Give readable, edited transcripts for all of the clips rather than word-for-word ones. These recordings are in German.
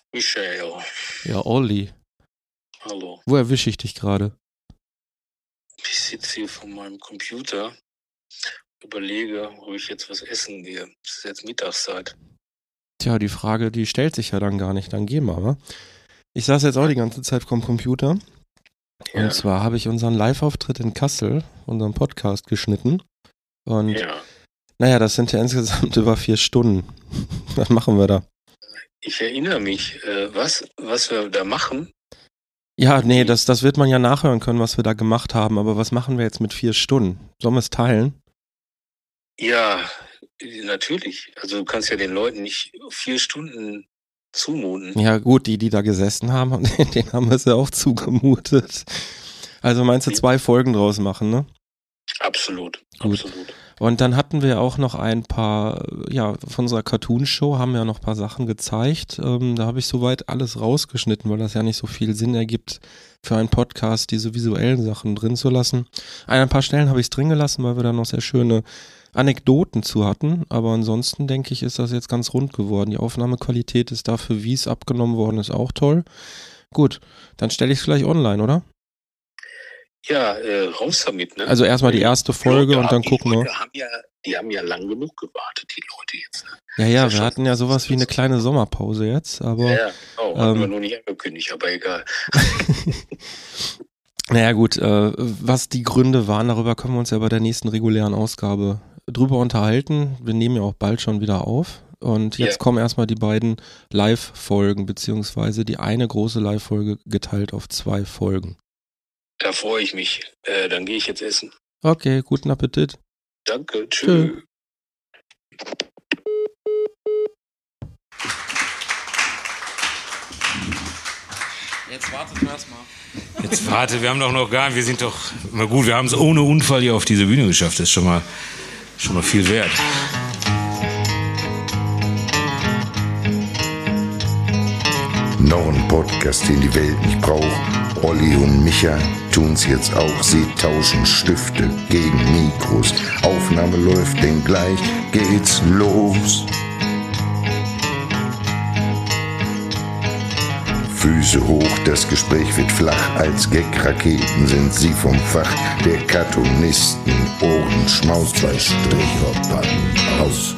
Michael. Ja, Olli. Hallo. Wo erwische ich dich gerade? Ich sitze hier vor meinem Computer, überlege, wo ich jetzt was essen gehe. Es ist jetzt Mittagszeit. Tja, die Frage, die stellt sich ja dann gar nicht. Dann geh mal, wa? Ich saß jetzt auch die ganze Zeit vorm Computer. Ja. Und zwar habe ich unseren Live-Auftritt in Kassel, unseren Podcast, geschnitten. Und naja, das sind ja insgesamt über 4 Stunden. Was machen wir da? Ich erinnere mich, was wir da machen. Ja, nee, das wird man ja nachhören können, was wir da gemacht haben. Aber was machen wir jetzt mit 4 Stunden? Sollen wir es teilen? Ja, natürlich. Also du kannst ja den Leuten nicht 4 Stunden zumuten. Ja gut, die da gesessen haben, denen haben wir es ja auch zugemutet. Also meinst du 2 Folgen draus machen, ne? Absolut, Gut. absolut. Und dann hatten wir auch noch ein paar, ja, von unserer Cartoon-Show haben wir noch ein paar Sachen gezeigt. Da habe ich soweit alles rausgeschnitten, weil das ja nicht so viel Sinn ergibt, für einen Podcast diese visuellen Sachen drin zu lassen. An ein paar Stellen habe ich es drin gelassen, weil wir da noch sehr schöne Anekdoten zu hatten. Aber ansonsten denke ich, ist das jetzt ganz rund geworden. Die Aufnahmequalität ist dafür, wie es abgenommen worden ist, auch toll. Gut, dann stelle ich es gleich online, oder? Ja, raus damit, ne? Also erstmal die erste Folge und dann gucken wir. Die haben ja lang genug gewartet, die Leute jetzt. Ne? Ja, wir hatten ja sowas wie eine kleine Sommerpause jetzt, aber... Ja, haben wir noch nicht angekündigt, aber egal. Naja gut, was die Gründe waren, darüber können wir uns ja bei der nächsten regulären Ausgabe drüber unterhalten. Wir nehmen ja auch bald schon wieder auf. Und jetzt kommen erstmal die beiden Live-Folgen, beziehungsweise die eine große Live-Folge geteilt auf 2 Folgen. Da freue ich mich. Dann gehe ich jetzt essen. Okay, guten Appetit. Danke, tschüss. Jetzt wartet erstmal. Jetzt warte, wir haben doch noch gar nicht, wir sind doch, na gut, wir haben es ohne Unfall hier auf diese Bühne geschafft, das ist schon mal viel wert. Noch ein Podcast, den die Welt nicht braucht. Olli und Micha tun's jetzt auch. Sie tauschen Stifte gegen Mikros. Aufnahme läuft, denn gleich geht's los. Füße hoch, das Gespräch wird flach. Als Gag-Raketen sind sie vom Fach der Cartoonisten. Ohrenschmaus, 2 Stricher, aus.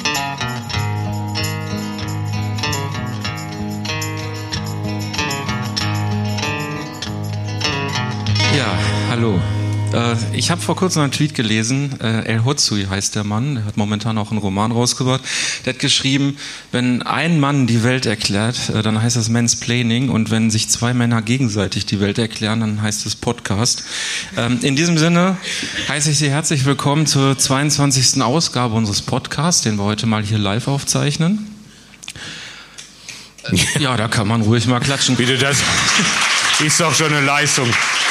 Ja, hallo. Ich habe vor kurzem einen Tweet gelesen, El Hotzui heißt der Mann, der hat momentan auch einen Roman rausgebracht. Der hat geschrieben, wenn ein Mann die Welt erklärt, dann heißt das Mansplaining, und wenn sich 2 Männer gegenseitig die Welt erklären, dann heißt es Podcast. In diesem Sinne heiße ich Sie herzlich willkommen zur 22. Ausgabe unseres Podcasts, den wir heute mal hier live aufzeichnen. Ja, da kann man ruhig mal klatschen. Bitte, das ist doch schon eine Leistung.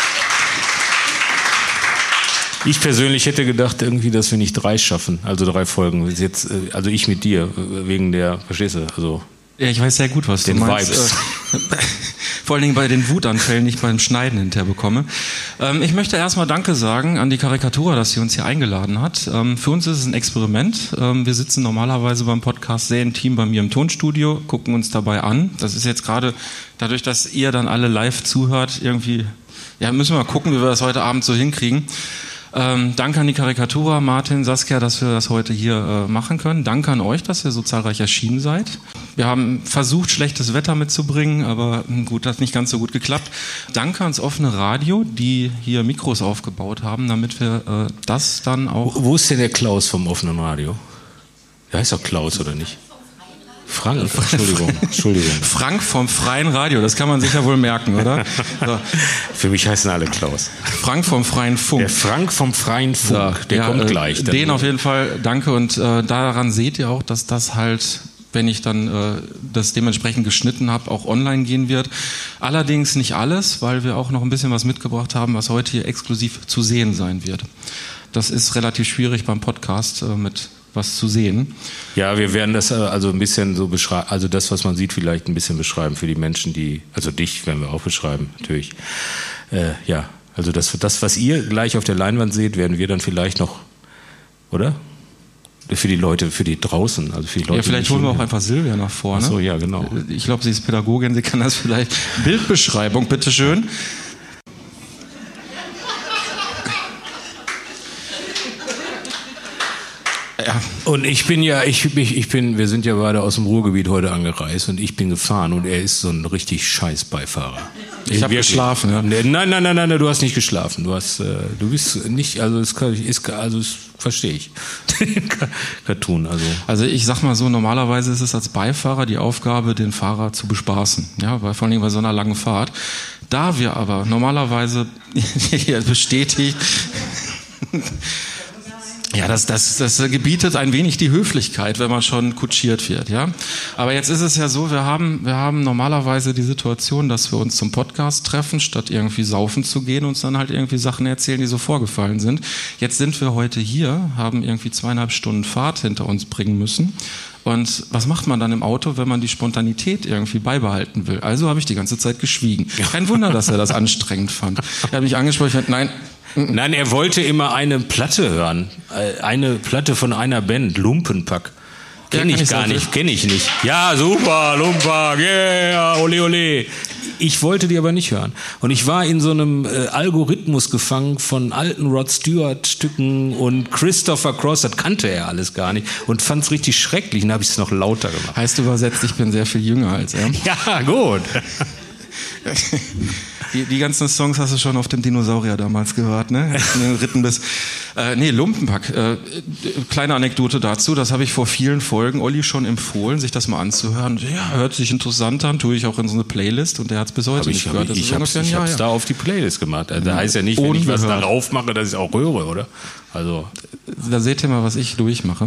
Ich persönlich hätte gedacht, irgendwie, dass wir nicht 3 schaffen, also 3 Folgen. Jetzt, also ich mit dir, wegen der, verstehst du? Also ja, ich weiß sehr gut, was du meinst. Vibes. Vor allen Dingen bei den Wutanfällen, die ich beim Schneiden hinterher bekomme. Ich möchte erstmal Danke sagen an die Karikatura, dass sie uns hier eingeladen hat. Für uns ist es ein Experiment. Wir sitzen normalerweise beim Podcast sehr intim bei mir im Tonstudio, gucken uns dabei an. Das ist jetzt gerade dadurch, dass ihr dann alle live zuhört, irgendwie, ja, müssen wir mal gucken, wie wir das heute Abend so hinkriegen. Danke an die Karikatura, Martin, Saskia, dass wir das heute hier machen können. Danke an euch, dass ihr so zahlreich erschienen seid. Wir haben versucht, schlechtes Wetter mitzubringen, aber gut, hat nicht ganz so gut geklappt. Danke ans offene Radio, die hier Mikros aufgebaut haben, damit wir das dann auch... Wo ist denn der Klaus vom offenen Radio? Der heißt doch Klaus, oder nicht? Frank, Entschuldigung. Frank vom Freien Radio, das kann man sich ja wohl merken, oder? So. Für mich heißen alle Klaus. Frank vom Freien Funk. Der Frank vom Freien Funk, so, der kommt gleich. Den auf jeden Fall, danke, und daran seht ihr auch, dass das halt, wenn ich dann das dementsprechend geschnitten habe, auch online gehen wird. Allerdings nicht alles, weil wir auch noch ein bisschen was mitgebracht haben, was heute hier exklusiv zu sehen sein wird. Das ist relativ schwierig beim Podcast mit was zu sehen. Ja, wir werden das also ein bisschen so beschreiben, also das, was man sieht, vielleicht ein bisschen beschreiben für die Menschen, die, also dich werden wir auch beschreiben, natürlich. Ja, also das, was ihr gleich auf der Leinwand seht, werden wir dann vielleicht noch, oder? Für die Leute, für die draußen, also für die Leute. Ja, vielleicht holen wir auch einfach Silvia nach vorne. Ach so, ja, genau. Ich glaube, sie ist Pädagogin, sie kann das vielleicht. Bildbeschreibung, bitteschön. Ja. Und wir sind ja beide aus dem Ruhrgebiet heute angereist und ich bin gefahren und er ist so ein richtig scheiß Beifahrer. Ich habe geschlafen, ja. Nein, du hast nicht geschlafen. Du bist nicht, das verstehe ich. Cartoon, Also ich sag mal so, normalerweise ist es als Beifahrer die Aufgabe, den Fahrer zu bespaßen. Ja, vor allem bei so einer langen Fahrt. Da wir aber normalerweise bestätigt, ja, das gebietet ein wenig die Höflichkeit, wenn man schon kutschiert wird, ja. Aber jetzt ist es ja so, wir haben normalerweise die Situation, dass wir uns zum Podcast treffen, statt irgendwie saufen zu gehen, uns dann halt irgendwie Sachen erzählen, die so vorgefallen sind. Jetzt sind wir heute hier, haben irgendwie 2,5 Stunden Fahrt hinter uns bringen müssen. Und was macht man dann im Auto, wenn man die Spontanität irgendwie beibehalten will? Also habe ich die ganze Zeit geschwiegen. Kein Wunder, dass er das anstrengend fand. Er hat mich angesprochen, Nein, er wollte immer eine Platte hören. Eine Platte von einer Band, Lumpenpack. Kenne ich nicht. Ja, super, Lumpenpack, yeah, ole, ole. Ich wollte die aber nicht hören. Und ich war in so einem Algorithmus gefangen von alten Rod Stewart Stücken und Christopher Cross, das kannte er alles gar nicht und fand es richtig schrecklich und dann habe ich es noch lauter gemacht. Heißt übersetzt, ich bin sehr viel jünger als er. Ja, gut. Die ganzen Songs hast du schon auf dem Dinosaurier damals gehört, ne? Ritten bis. Lumpenpack. Kleine Anekdote dazu, das habe ich vor vielen Folgen Olli schon empfohlen, sich das mal anzuhören. Ja, hört sich interessant an, tue ich auch in so eine Playlist und der hat es bis heute nicht gehört. Ich habe es da auf die Playlist gemacht. Also, das heißt ja nicht, wenn ich was darauf mache, dass ich es auch höre, oder? Also. Da seht ihr mal, was ich durchmache.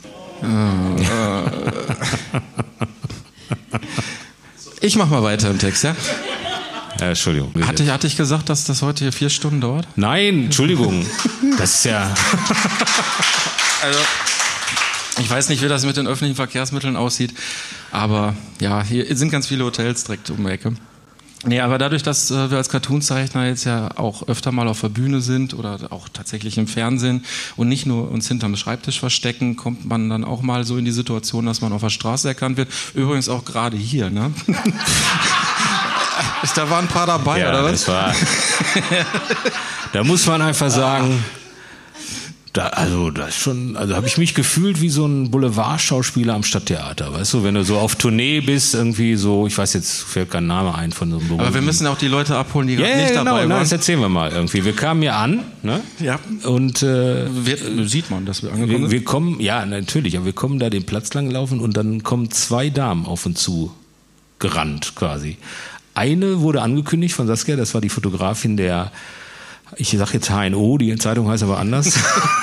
Ich mach mal weiter im Text, ja? Ja, Entschuldigung. Hatte ich gesagt, dass das heute hier 4 Stunden dauert? Nein, Entschuldigung. Das ist ja... Also, ich weiß nicht, wie das mit den öffentlichen Verkehrsmitteln aussieht, aber ja, hier sind ganz viele Hotels direkt um die Ecke. Nee, aber dadurch, dass wir als Cartoonzeichner jetzt ja auch öfter mal auf der Bühne sind oder auch tatsächlich im Fernsehen und nicht nur uns hinterm Schreibtisch verstecken, kommt man dann auch mal so in die Situation, dass man auf der Straße erkannt wird. Übrigens auch gerade hier, ne? Da waren ein paar dabei, ja, oder was? Da muss man einfach sagen, habe ich mich gefühlt wie so ein Boulevardschauspieler am Stadttheater, weißt du, wenn du so auf Tournee bist, irgendwie so, ich weiß jetzt, fällt kein Name ein von so einem Beruf. Aber wir müssen auch die Leute abholen, die gerade nicht dabei waren. Das erzählen wir mal irgendwie. Wir kamen hier an, ne? Ja. Und sieht man, dass wir angekommen sind? Wir kommen, ja, natürlich, aber wir kommen da den Platz lang gelaufen und dann kommen 2 Damen auf uns zu gerannt quasi. Eine wurde angekündigt von Saskia, das war die Fotografin der, ich sag jetzt HNO, die Zeitung heißt aber anders.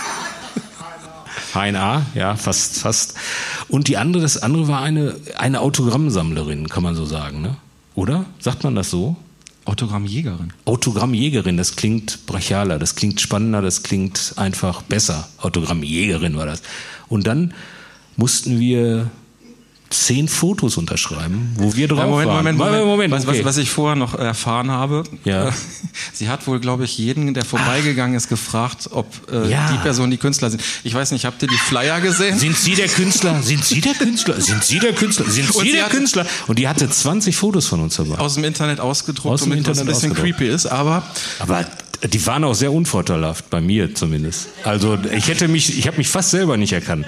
HNA, ja, fast. Und das andere war eine Autogrammsammlerin, kann man so sagen, ne? Oder? Sagt man das so? Autogrammjägerin. Autogrammjägerin, das klingt brachialer, das klingt spannender, das klingt einfach besser. Autogrammjägerin war das. Und dann mussten wir 10 Fotos unterschreiben, wo wir drauf waren. Moment. Was ich vorher noch erfahren habe, ja. Sie hat wohl, glaube ich, jeden, der vorbeigegangen ist, gefragt, ob die Person die Künstler sind. Ich weiß nicht, habt ihr die Flyer gesehen? Sind Sie der Künstler? Sind Sie der Künstler? Sind Sie der Künstler? Sind Sie der Künstler? Und die hatte 20 Fotos von uns dabei. Aus dem Internet ausgedruckt, damit das ein bisschen creepy ist, aber die waren auch sehr unvorteilhaft, bei mir zumindest. Also ich habe mich fast selber nicht erkannt.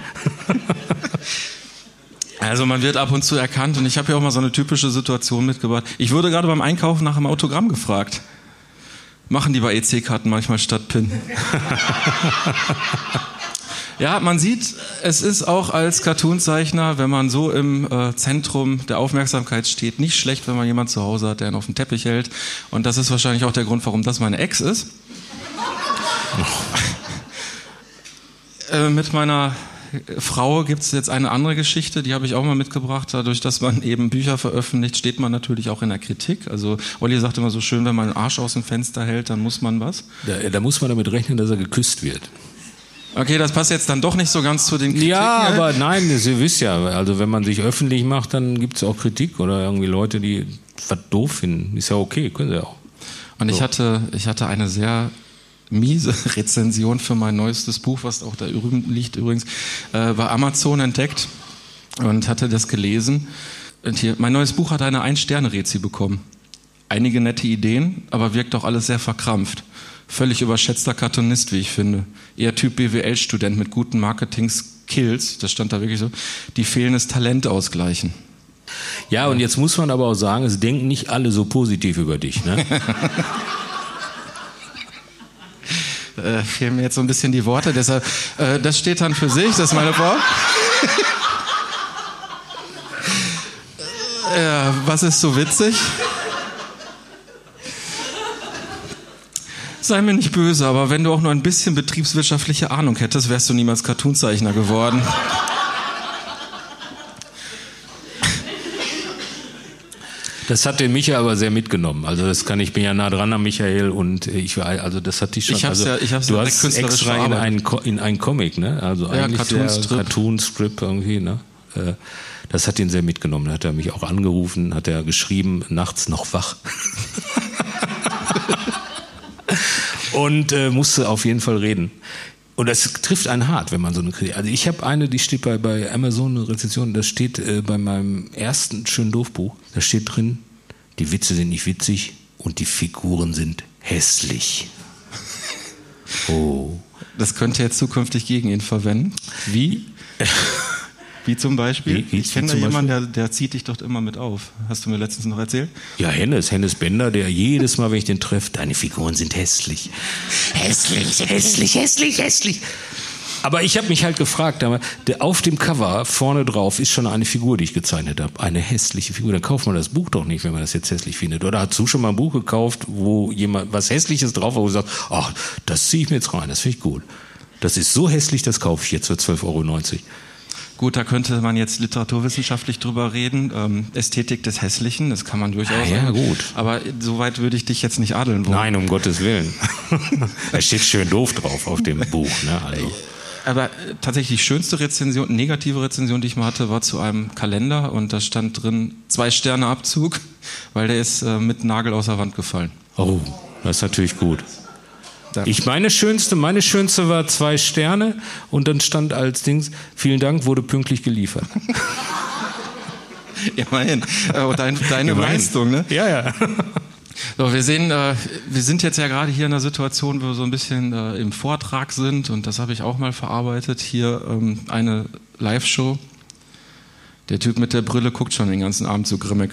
Also man wird ab und zu erkannt und ich habe ja auch mal so eine typische Situation mitgebracht. Ich wurde gerade beim Einkaufen nach einem Autogramm gefragt. Machen die bei EC-Karten manchmal statt PIN. Ja, man sieht, es ist auch als Cartoonzeichner, wenn man so im Zentrum der Aufmerksamkeit steht, nicht schlecht, wenn man jemanden zu Hause hat, der ihn auf dem Teppich hält. Und das ist wahrscheinlich auch der Grund, warum das meine Ex ist. Mit meiner Frau gibt es jetzt eine andere Geschichte, die habe ich auch mal mitgebracht. Dadurch, dass man eben Bücher veröffentlicht, steht man natürlich auch in der Kritik. Also Olli sagt immer so schön, wenn man den Arsch aus dem Fenster hält, dann muss man was? Da muss man damit rechnen, dass er geküsst wird. Okay, das passt jetzt dann doch nicht so ganz zu den Kritiken. Ja, aber nein, ihr wisst ja, also wenn man sich öffentlich macht, dann gibt es auch Kritik oder irgendwie Leute, die was doof finden. Ist ja okay, können sie auch. Und so. Ich hatte eine sehr miese Rezension für mein neuestes Buch, was auch da liegt übrigens, bei Amazon entdeckt und hatte das gelesen. Und hier, mein neues Buch hat eine 1-Sterne-Rezi bekommen. Einige nette Ideen, aber wirkt auch alles sehr verkrampft. Völlig überschätzter Cartoonist, wie ich finde. Eher Typ BWL-Student mit guten Marketing-Skills, das stand da wirklich so, die fehlendes Talent ausgleichen. Ja, und jetzt muss man aber auch sagen, es denken nicht alle so positiv über dich, ne? Fehlen mir jetzt so ein bisschen die Worte, deshalb, das steht dann für sich, das ist meine Frau. Was ist so witzig? Sei mir nicht böse, aber wenn du auch nur ein bisschen betriebswirtschaftliche Ahnung hättest, wärst du niemals Cartoonzeichner geworden. Das hat den Michael aber sehr mitgenommen. Also das bin ja nah dran an Michael und also das hat dich schon. Ich hab's du hast extra in einen Comic, ne? Also ja, eigentlich Cartoon-Strip irgendwie, ne? Das hat ihn sehr mitgenommen. Da hat er mich auch angerufen, hat er geschrieben, nachts noch wach. Und musste auf jeden Fall reden. Und das trifft einen hart, wenn man so eine Kritik. Also ich habe eine, die steht bei Amazon, eine Rezension, das steht bei meinem ersten Schön-Doof-Buch, da steht drin, die Witze sind nicht witzig und die Figuren sind hässlich. Oh. Das könnte er jetzt zukünftig gegen ihn verwenden. Wie? Wie zum Beispiel? Ich kenne da jemanden, der zieht dich dort immer mit auf. Hast du mir letztens noch erzählt? Ja, Hennes Bender, der jedes Mal, wenn ich den treffe, deine Figuren sind hässlich. Hässlich. Aber ich habe mich halt gefragt, auf dem Cover vorne drauf ist schon eine Figur, die ich gezeichnet habe. Eine hässliche Figur. Dann kauft man das Buch doch nicht, wenn man das jetzt hässlich findet. Oder hast du schon mal ein Buch gekauft, wo jemand was Hässliches drauf hat, wo du sagst, ach, das ziehe ich mir jetzt rein, das finde ich gut. Das ist so hässlich, das kaufe ich jetzt für 12,90 €. Gut, da könnte man jetzt literaturwissenschaftlich drüber reden. Ästhetik des Hässlichen, das kann man durchaus. Ja, gut. Aber soweit würde ich dich jetzt nicht adeln wollen. Nein, um Gottes Willen. Da steht schön doof drauf auf dem Buch. Ne? Also. Aber tatsächlich die schönste Rezension, negative Rezension, die ich mal hatte, war zu einem Kalender und da stand drin 2 Sterne Abzug, weil der ist mit Nagel aus der Wand gefallen. Oh, das ist natürlich gut. Meine schönste war 2 Sterne und dann stand als Dings, vielen Dank, wurde pünktlich geliefert. Immerhin. Deine Leistung, ne? Ja. So, wir sind jetzt ja gerade hier in einer Situation, wo wir so ein bisschen im Vortrag sind und das habe ich auch mal verarbeitet. Hier eine Live-Show. Der Typ mit der Brille guckt schon den ganzen Abend so grimmig.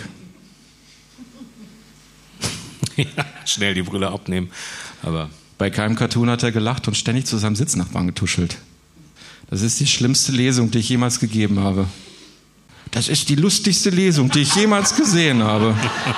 Ja, schnell die Brille abnehmen, aber... Bei keinem Cartoon hat er gelacht und ständig zu seinem Sitznachbarn getuschelt. Das ist die schlimmste Lesung, die ich jemals gegeben habe. Das ist die lustigste Lesung, die ich jemals gesehen habe.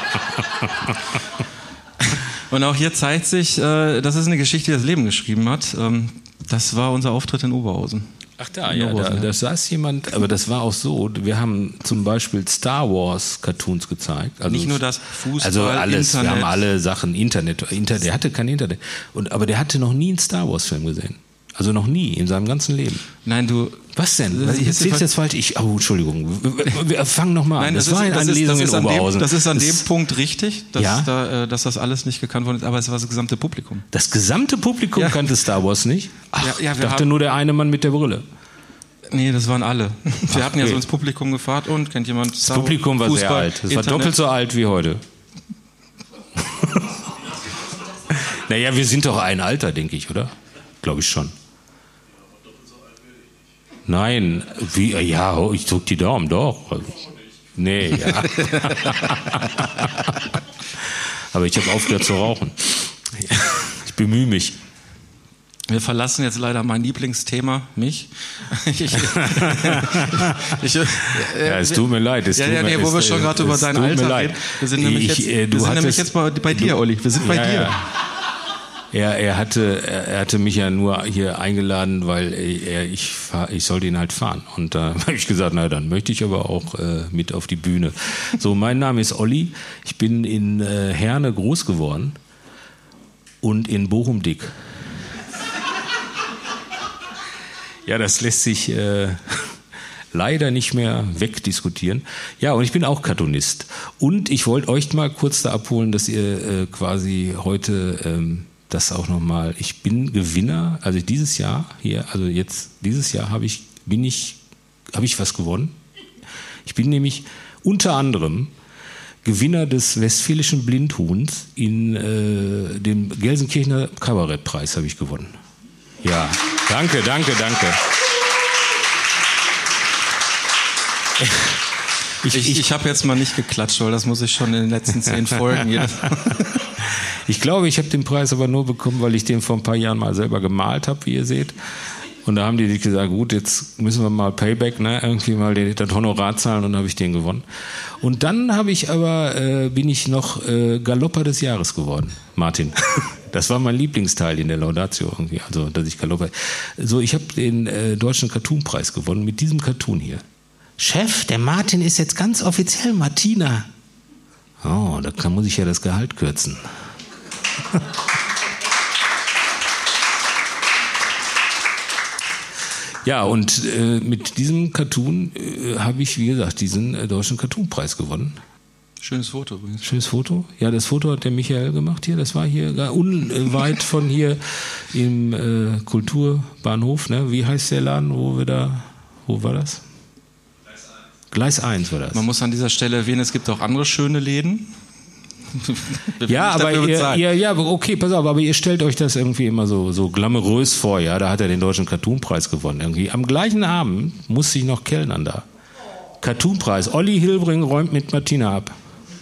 Und auch hier zeigt sich, das ist eine Geschichte, die das Leben geschrieben hat. Das war unser Auftritt in Oberhausen. Ach da saß jemand, aber das war auch so, wir haben zum Beispiel Star Wars Cartoons gezeigt. Also nicht nur das Fußball, also alles, Internet. wir haben alle Sachen, Internet, der hatte kein Internet. Aber der hatte noch nie einen Star Wars Film gesehen. Also noch nie in seinem ganzen Leben. Nein, du... Was denn? Ich erzähl's jetzt falsch. Entschuldigung. Wir fangen nochmal an. Das war eine Lesung in Oberhausen. Das ist an dem Punkt richtig, dass das alles nicht gekannt worden ist, aber es war das gesamte Publikum. Das gesamte Publikum kannte Star Wars nicht? Ach, ich dachte nur der eine Mann mit der Brille. Nee, das waren alle. Wir hatten ja so ins Publikum gefragt und kennt jemand Star Wars? Das Publikum war Fußball, sehr alt. Es war doppelt so alt wie heute. Naja, wir sind doch ein Alter, denke ich, oder? Glaube ich schon. Nein, ich drück die Daumen, doch. Nee, ja. Aber ich habe aufgehört zu rauchen. Ich bemühe mich. Wir verlassen jetzt leider mein Lieblingsthema, mich. Es tut mir leid. Wo wir schon gerade über dein Alter reden. Wir sind nämlich jetzt bei dir, Olli. Wir sind bei dir. Ja. Er hatte mich ja nur hier eingeladen, weil ich sollte ihn halt fahren. Und da habe ich gesagt, na dann möchte ich aber auch mit auf die Bühne. So, mein Name ist Olli. Ich bin in Herne groß geworden und in Bochum dick. Ja, das lässt sich leider nicht mehr wegdiskutieren. Ja, und ich bin auch Cartoonist. Und ich wollte euch mal kurz da abholen, dass ihr quasi heute das auch nochmal. Ich bin Gewinner, also dieses Jahr habe ich was gewonnen. Ich bin nämlich unter anderem Gewinner des Westfälischen Blindhuhns in dem Gelsenkirchener Kabarettpreis habe ich gewonnen. Ja, danke. Ich habe jetzt mal nicht geklatscht, weil das muss ich schon in den letzten 10 Folgen. Ich glaube, ich habe den Preis aber nur bekommen, weil ich den vor ein paar Jahren mal selber gemalt habe, wie ihr seht. Und da haben die gesagt, gut, jetzt müssen wir mal Payback, ne, irgendwie mal das Honorar zahlen, und dann habe ich den gewonnen. Und dann bin ich noch Galopper des Jahres geworden, Martin. Das war mein Lieblingsteil in der Laudatio irgendwie, also dass ich Galopper. So, ich habe den Deutschen Cartoonpreis gewonnen mit diesem Cartoon hier. Chef, der Martin ist jetzt ganz offiziell Martina. Oh, da muss ich ja das Gehalt kürzen. Ja, und mit diesem Cartoon habe ich, wie gesagt, diesen Deutschen Cartoonpreis gewonnen. Schönes Foto übrigens. Schönes Foto? Ja, das Foto hat der Michael gemacht hier. Das war hier unweit von hier im Kulturbahnhof. Ne? Wie heißt der Laden, wo war das? Gleis 1 war das. Man muss an dieser Stelle erwähnen, es gibt auch andere schöne Läden. Ja, aber okay, pass auf, aber ihr stellt euch das irgendwie immer so glamourös vor, ja, da hat er den Deutschen Cartoonpreis gewonnen irgendwie. Am gleichen Abend musste ich noch kellnern da. Cartoonpreis, Olli Hilbring räumt mit Martina ab.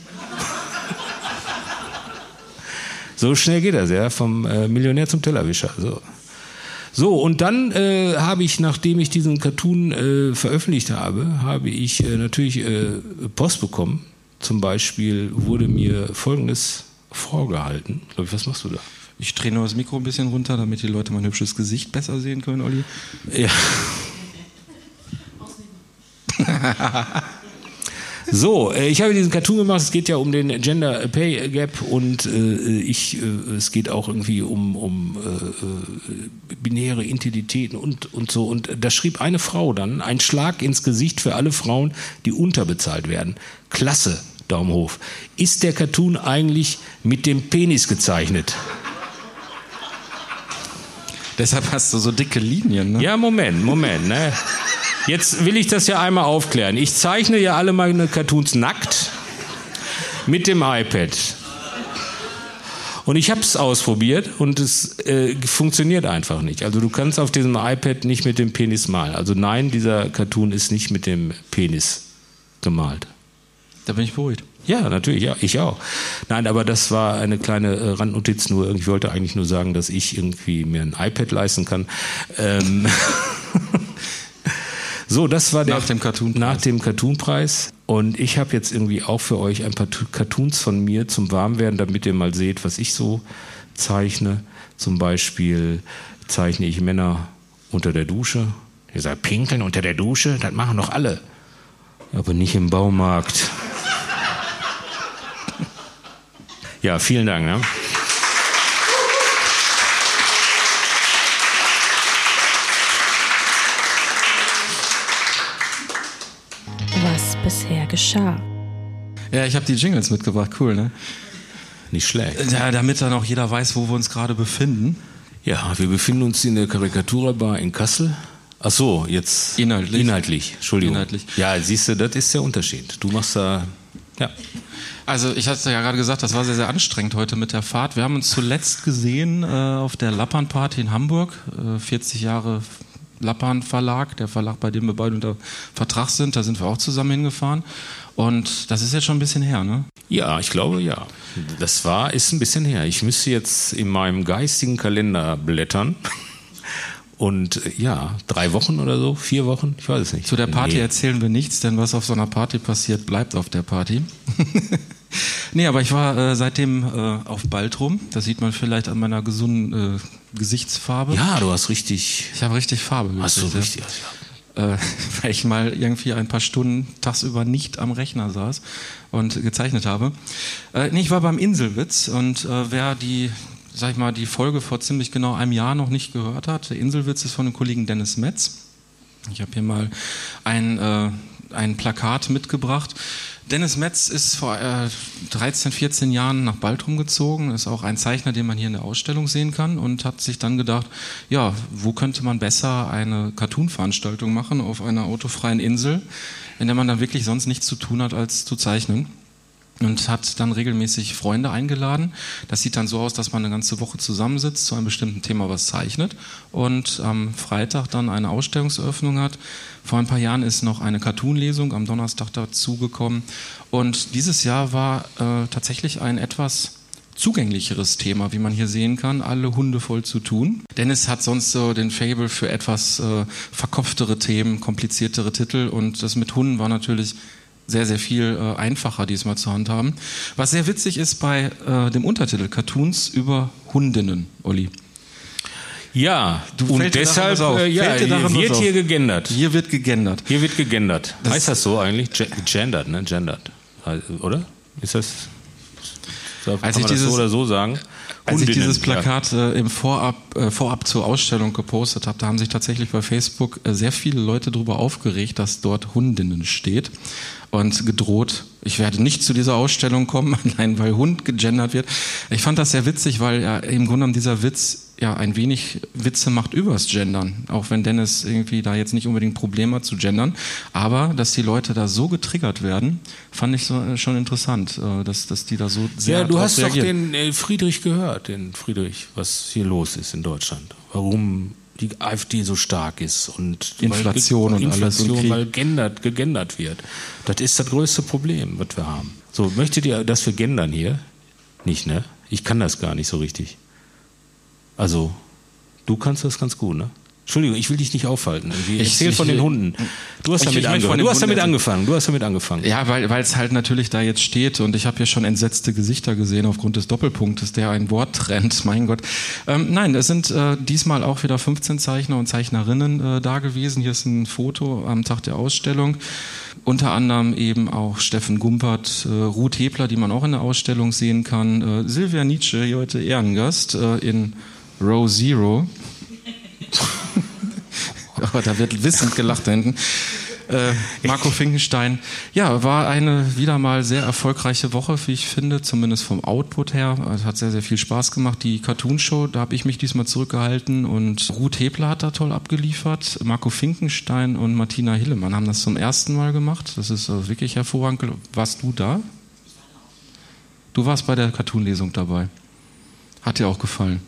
So schnell geht das, ja, vom Millionär zum Tellerwischer, so, und dann habe ich, nachdem ich diesen Cartoon veröffentlicht habe ich natürlich Post bekommen. Zum Beispiel wurde mir Folgendes vorgehalten. Was machst du da? Ich drehe nur das Mikro ein bisschen runter, damit die Leute mein hübsches Gesicht besser sehen können, Olli. Ja. So, ich habe diesen Cartoon gemacht, es geht ja um den Gender Pay Gap und es geht auch irgendwie um binäre Identitäten und so. Und da schrieb eine Frau dann, ein Schlag ins Gesicht für alle Frauen, die unterbezahlt werden. Klasse, Daumen hoch. Ist der Cartoon eigentlich mit dem Penis gezeichnet? Deshalb hast du so dicke Linien, ne? Ja, Moment, ne? Jetzt will ich das ja einmal aufklären. Ich zeichne ja alle meine Cartoons nackt mit dem iPad. Und ich habe es ausprobiert und es funktioniert einfach nicht. Also du kannst auf diesem iPad nicht mit dem Penis malen. Also nein, dieser Cartoon ist nicht mit dem Penis gemalt. Da bin ich beruhigt. Ja, natürlich, ja, ich auch. Nein, aber das war eine kleine Randnotiz nur. Ich wollte eigentlich nur sagen, dass ich irgendwie mir ein iPad leisten kann. So, das war nach dem Cartoonpreis. Und ich habe jetzt irgendwie auch für euch ein paar Cartoons von mir zum Warmwerden, damit ihr mal seht, was ich so zeichne. Zum Beispiel zeichne ich Männer unter der Dusche. Ihr sagt, pinkeln unter der Dusche? Das machen doch alle. Aber nicht im Baumarkt. Ja, vielen Dank. Ne? Was bisher geschah. Ja, ich habe die Jingles mitgebracht, cool, ne? Nicht schlecht. Ja, damit dann auch jeder weiß, wo wir uns gerade befinden. Ja, wir befinden uns in der Karikaturbar in Kassel. Ach so, jetzt inhaltlich. Entschuldigung. Inhaltlich. Ja, siehst du, das ist der Unterschied. Du machst da, ja. Also ich hatte ja gerade gesagt, das war sehr, sehr anstrengend heute mit der Fahrt. Wir haben uns zuletzt gesehen auf der Lappan-Party in Hamburg, 40 Jahre Lappan Verlag, der Verlag, bei dem wir beide unter Vertrag sind, da sind wir auch zusammen hingefahren. Und das ist jetzt schon ein bisschen her, ne? Ja, ich glaube, ja. Ist ein bisschen her. Ich müsste jetzt in meinem geistigen Kalender blättern. Und ja, 3 Wochen oder so, 4 Wochen, ich weiß es nicht. Zu der Party erzählen wir nichts, denn was auf so einer Party passiert, bleibt auf der Party. Nee, aber ich war seitdem auf Baltrum. Das sieht man vielleicht an meiner gesunden Gesichtsfarbe. Ja, du hast richtig... Ich habe richtig Farbe gekriegt. Hast du richtig, ja. Weil ich mal irgendwie ein paar Stunden tagsüber nicht am Rechner saß und gezeichnet habe. Nee, ich war beim Inselwitz und wer die Folge vor ziemlich genau einem Jahr noch nicht gehört hat, der Inselwitz ist von dem Kollegen Dennis Metz. Ich habe hier mal ein Plakat mitgebracht. Dennis Metz ist vor 13, 14 Jahren nach Baltrum gezogen, ist auch ein Zeichner, den man hier in der Ausstellung sehen kann und hat sich dann gedacht, ja, wo könnte man besser eine Cartoon-Veranstaltung machen auf einer autofreien Insel, in der man dann wirklich sonst nichts zu tun hat, als zu zeichnen. Und hat dann regelmäßig Freunde eingeladen. Das sieht dann so aus, dass man eine ganze Woche zusammensitzt, zu einem bestimmten Thema was zeichnet und am Freitag dann eine Ausstellungseröffnung hat. Vor ein paar Jahren ist noch eine Cartoon-Lesung am Donnerstag dazugekommen. Und dieses Jahr war tatsächlich ein etwas zugänglicheres Thema, wie man hier sehen kann, alle Hunde voll zu tun. Dennis hat sonst so den Faible für etwas verkopftere Themen, kompliziertere Titel und das mit Hunden war natürlich sehr, sehr viel einfacher diesmal zu handhaben. Was sehr witzig ist bei dem Untertitel Cartoons über Hundinnen, Olli. Ja, und deshalb wird hier gegendert. Hier wird gegendert. Hier wird gegendert. Heißt das so eigentlich? Gegendert, ne? Gendert. Oder? Ist das... Kann man das so oder so sagen? Als ich dieses Plakat im Vorab zur Ausstellung gepostet habe, da haben sich tatsächlich bei Facebook sehr viele Leute darüber aufgeregt, dass dort Hundinnen steht und gedroht, ich werde nicht zu dieser Ausstellung kommen, allein weil Hund gegendert wird. Ich fand das sehr witzig, weil ja im Grunde genommen dieser Witz ja ein wenig Witze macht übers Gendern, auch wenn Dennis irgendwie da jetzt nicht unbedingt Probleme hat zu gendern, aber dass die Leute da so getriggert werden, fand ich so, schon interessant, dass die da so sehr Ja, du hast reagieren. doch den Friedrich gehört, was hier los ist in Deutschland, warum die AfD so stark ist und Inflation und alles und Krieg. Weil gegendert wird. Das ist das größte Problem, was wir haben. So, möchtet ihr, dass wir gendern hier? Nicht, ne? Ich kann das gar nicht so richtig. Also, du kannst das ganz gut, ne? Entschuldigung, ich will dich nicht aufhalten. Erzähl von den Hunden. Du hast damit angefangen. Ja, weil es halt natürlich da jetzt steht und ich habe hier schon entsetzte Gesichter gesehen aufgrund des Doppelpunktes, der ein Wort trennt. Mein Gott. Nein, es sind diesmal auch wieder 15 Zeichner und Zeichnerinnen da gewesen. Hier ist ein Foto am Tag der Ausstellung. Unter anderem eben auch Steffen Gumpert, Ruth Hebler, die man auch in der Ausstellung sehen kann. Silvia Nietzsche, hier heute Ehrengast in Row Zero. Aber da wird wissend gelacht da hinten. Marco Finkenstein. Ja, war eine wieder mal sehr erfolgreiche Woche, wie ich finde, zumindest vom Output her. Also hat sehr, sehr viel Spaß gemacht. Die Cartoon-Show, da habe ich mich diesmal zurückgehalten und Ruth Hebler hat da toll abgeliefert. Marco Finkenstein und Martina Hillemann haben das zum ersten Mal gemacht. Das ist wirklich hervorragend. Warst du da? Du warst bei der Cartoon-Lesung dabei. Hat dir auch gefallen?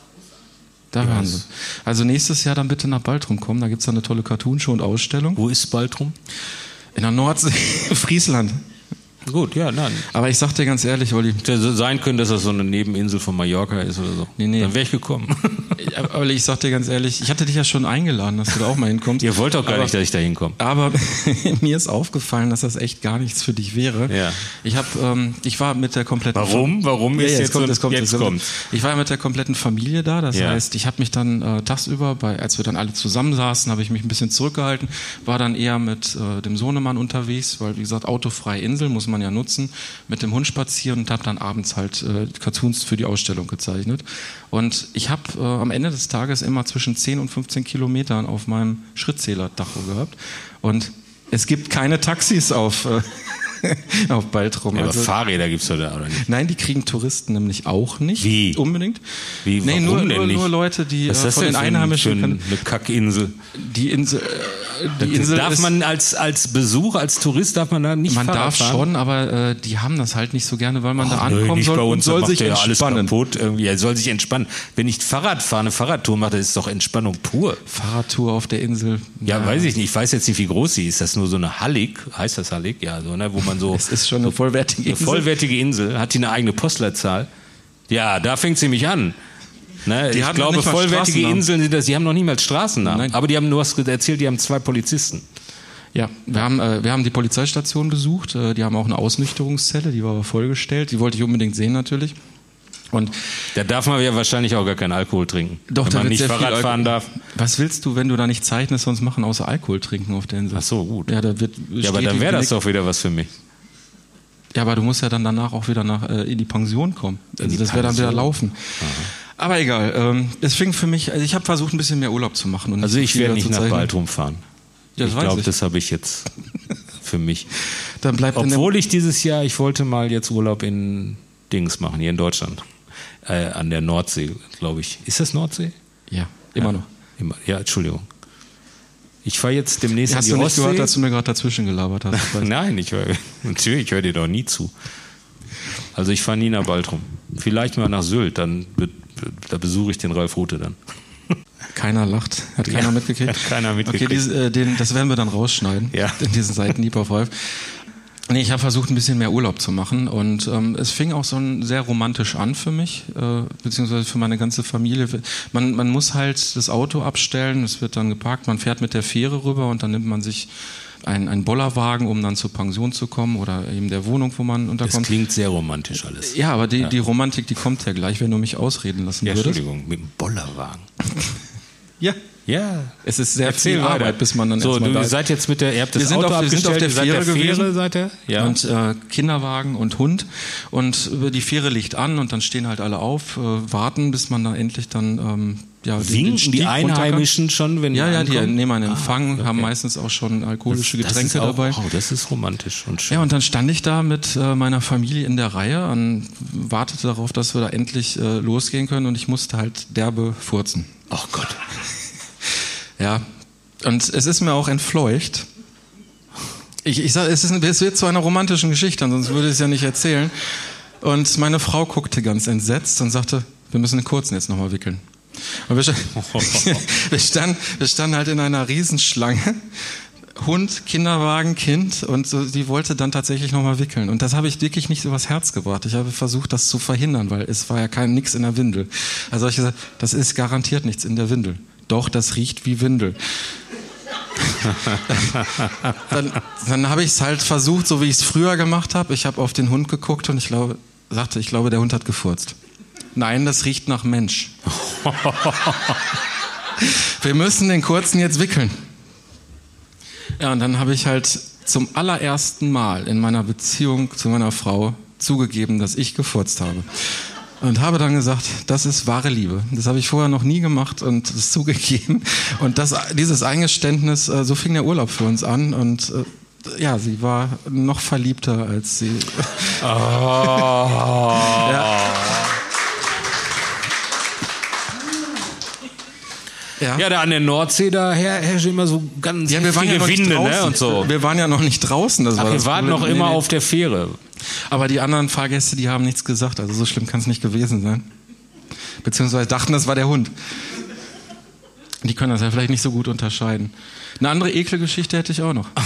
Da waren sie. Also nächstes Jahr dann bitte nach Baltrum kommen, da gibt es eine tolle Cartoon-Show und Ausstellung. Wo ist Baltrum? In der Nordsee, Friesland. Gut, ja, nein. Aber ich sag dir ganz ehrlich, Olli. Hätte sein können, dass das so eine Nebeninsel von Mallorca ist oder so. Nee. Dann wäre ich gekommen. Olli, ich sag dir ganz ehrlich, ich hatte dich ja schon eingeladen, dass du da auch mal hinkommst. Ihr wollt doch gar nicht, dass ich da hinkomme. Aber mir ist aufgefallen, dass das echt gar nichts für dich wäre. Ja. Ich war mit der kompletten Warum ist jetzt kommt. Ich war mit der kompletten Familie da, das heißt, ich habe mich dann tagsüber, als wir dann alle zusammensaßen, habe ich mich ein bisschen zurückgehalten, war dann eher mit dem Sohnemann unterwegs, weil wie gesagt, autofreie Insel muss man ja nutzen, mit dem Hund spazieren und habe dann abends halt Cartoons für die Ausstellung gezeichnet. Und ich habe am Ende des Tages immer zwischen 10 und 15 Kilometern auf meinem Schrittzähler-Tacho gehabt. Und es gibt keine Taxis auf Baltrum. Ja, aber Fahrräder gibt es doch da, oder nicht? Nein, die kriegen Touristen nämlich auch nicht. Wie? Unbedingt. Wie? Warum denn nicht? Nur Leute, die Was ist das von den Einheimischen... für eine Kackinsel? Die Insel darf man als Besucher, als Tourist darf man da nicht Fahrrad fahren? Man darf schon, aber die haben das halt nicht so gerne, weil man da ankommen soll und soll sich entspannen. Alles kaputt irgendwie. Er soll sich entspannen. Wenn ich Fahrrad fahre, eine Fahrradtour mache, das ist doch Entspannung pur. Fahrradtour auf der Insel. Ja, weiß ich nicht. Ich weiß jetzt nicht, wie groß sie ist. Das ist nur so eine Hallig. Heißt das Hallig? Ja, so, ne, wo man so... Es ist schon eine vollwertige Insel. Eine vollwertige Insel. Hat die eine eigene Postleitzahl? Ja, da fängt sie mich an. Ne, ich glaube, vollwertige Inseln sind das, die haben noch niemals Straßennamen. Nein. Aber du hast erzählt, die haben 2 Polizisten. Ja, wir haben die Polizeistation besucht, die haben auch eine Ausnüchterungszelle, die war aber vollgestellt, die wollte ich unbedingt sehen natürlich. Und da darf man ja wahrscheinlich auch gar keinen Alkohol trinken, doch, wenn man nicht Fahrrad fahren darf. Was willst du, wenn du da nicht zeichnest, sonst machen, außer Alkohol trinken auf der Insel? Ach so, gut. Ja, aber dann wäre das doch wieder was für mich. Ja, aber du musst ja dann danach auch wieder in die Pension kommen. Also das wäre dann wieder laufen. Aha. Aber egal, es fing für mich, also ich habe versucht, ein bisschen mehr Urlaub zu machen. Und also ich werde nicht nach Baltrum fahren. Ja, ich glaube, das habe ich jetzt für mich. Dann bleibt Obwohl ich dieses Jahr, ich wollte mal jetzt Urlaub in Dings machen, hier in Deutschland. An der Nordsee, glaube ich. Ist das Nordsee? Ja, immer noch. Ja, Entschuldigung. Ich fahre jetzt demnächst in die Ostsee. Hast du nicht gehört, dass du mir gerade dazwischen gelabert hast? Nein, ich höre dir doch nie zu. Also ich fahre nie nach Baltrum. Vielleicht mal nach Sylt, da besuche ich den Ralf Rute dann. Keiner lacht. Hat keiner mitgekriegt? Hat keiner mitgekriegt. Okay, das werden wir dann rausschneiden. Ja. In diesen Seitenhieb auf Ralf. Nee, ich habe versucht, ein bisschen mehr Urlaub zu machen und es fing auch so sehr romantisch an für mich, beziehungsweise für meine ganze Familie. Man muss halt das Auto abstellen, es wird dann geparkt, man fährt mit der Fähre rüber und dann nimmt man sich einen Bollerwagen, um dann zur Pension zu kommen oder eben der Wohnung, wo man unterkommt. Das klingt sehr romantisch alles. Ja, aber die Romantik, die kommt ja gleich, wenn du mich ausreden lassen würdest. Entschuldigung, mit dem Bollerwagen. Ja. Ja. Es ist sehr viel Arbeit, bis man dann erstmal da ist. Seid jetzt ihr habt das Auto wir sind auf der Fähre gewesen. Seid ihr? Ja. Und Kinderwagen und Hund. Und die Fähre liegt an und dann stehen halt alle auf, warten, bis man da endlich dann den Stieg die Einheimischen schon, wenn Ja, die nehmen einen Empfang, haben meistens auch schon alkoholische Getränke dabei. Oh, das ist romantisch und schön. Ja, und dann stand ich da mit meiner Familie in der Reihe und wartete darauf, dass wir da endlich losgehen können und ich musste halt derbe furzen. Ach Gott. Ja, und es ist mir auch entfleucht. Ich sage, es wird zu einer romantischen Geschichte, sonst würde ich es ja nicht erzählen. Und meine Frau guckte ganz entsetzt und sagte, wir müssen den kurzen jetzt nochmal wickeln. Und wir standen halt in einer Riesenschlange. Hund, Kinderwagen, Kind und so, die wollte dann tatsächlich nochmal wickeln. Und das habe ich wirklich nicht übers Herz gebracht. Ich habe versucht, das zu verhindern, weil es war ja nichts in der Windel. Also habe ich gesagt, das ist garantiert nichts in der Windel. Doch, das riecht wie Windel. Dann habe ich es halt versucht, so wie ich es früher gemacht habe. Ich habe auf den Hund geguckt und ich glaube, der Hund hat gefurzt. Nein, das riecht nach Mensch. Wir müssen den kurzen jetzt wickeln. Ja, und dann habe ich halt zum allerersten Mal in meiner Beziehung zu meiner Frau zugegeben, dass ich gefurzt habe. Und habe dann gesagt, das ist wahre Liebe. Das habe ich vorher noch nie gemacht und das zugegeben. Und dieses Eingeständnis, so fing der Urlaub für uns an. Und ja, sie war noch verliebter als sie. Oh. Ja, da an der Nordsee, da herrscht immer so ganz heftige Winde, ne, und so. Wir waren ja noch nicht draußen. Wir waren noch immer auf der Fähre. Aber die anderen Fahrgäste, die haben nichts gesagt. Also so schlimm kann es nicht gewesen sein. Beziehungsweise dachten, das war der Hund. Die können das ja vielleicht nicht so gut unterscheiden. Eine andere Ekelgeschichte hätte ich auch noch.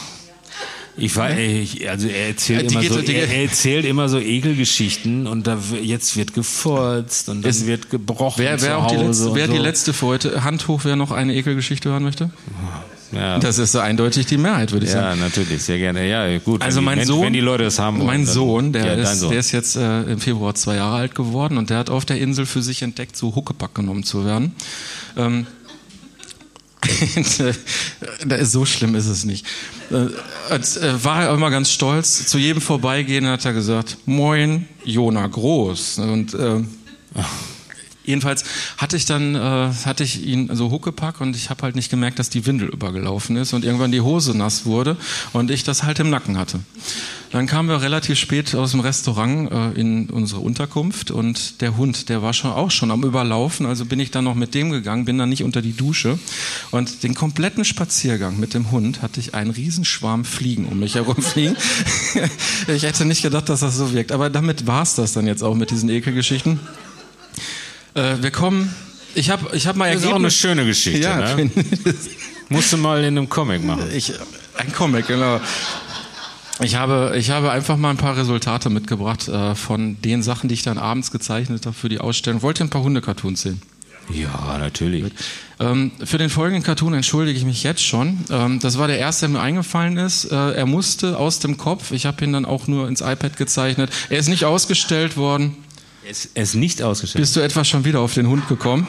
Er erzählt immer so Ekelgeschichten und jetzt wird gefurzt und dann wird gebrochen Wer die letzte für heute? Hand hoch, wer noch eine Ekelgeschichte hören möchte? Ja. Das ist so eindeutig die Mehrheit, würde ich sagen. Ja, natürlich, sehr gerne. Ja, gut. Also wenn die Leute das haben wollen. Mein Sohn, der ist jetzt im Februar 2 Jahre alt geworden und der hat auf der Insel für sich entdeckt, so Huckepack genommen zu werden. So schlimm ist es nicht. War er immer ganz stolz. Zu jedem Vorbeigehen hat er gesagt, Moin, Jona Groß. Und jedenfalls hatte ich ihn so Huckepack und ich habe halt nicht gemerkt, dass die Windel übergelaufen ist und irgendwann die Hose nass wurde und ich das halt im Nacken hatte. Dann kamen wir relativ spät aus dem Restaurant in unsere Unterkunft und der Hund, der war auch schon am Überlaufen, also bin ich dann noch mit dem gegangen, bin dann nicht unter die Dusche und den kompletten Spaziergang mit dem Hund hatte ich einen Riesen-Schwarm Fliegen um mich herumfliegen. Ich hätte nicht gedacht, dass das so wirkt, aber damit war es das dann jetzt auch mit diesen Ekelgeschichten. Wir kommen. Ich hab mal Das ist auch eine schöne Geschichte. Ja, ne? Musst du mal in einem Comic machen. Ein Comic, genau. Ich habe einfach mal ein paar Resultate mitgebracht von den Sachen, die ich dann abends gezeichnet habe für die Ausstellung. Wollt ihr ein paar Hunde-Cartoons sehen? Ja, natürlich. Für den folgenden Cartoon entschuldige ich mich jetzt schon. Das war der erste, der mir eingefallen ist. Er musste aus dem Kopf. Ich habe ihn dann auch nur ins iPad gezeichnet. Er ist nicht ausgestellt worden. Er ist nicht ausgestellt. Bist du etwa schon wieder auf den Hund gekommen?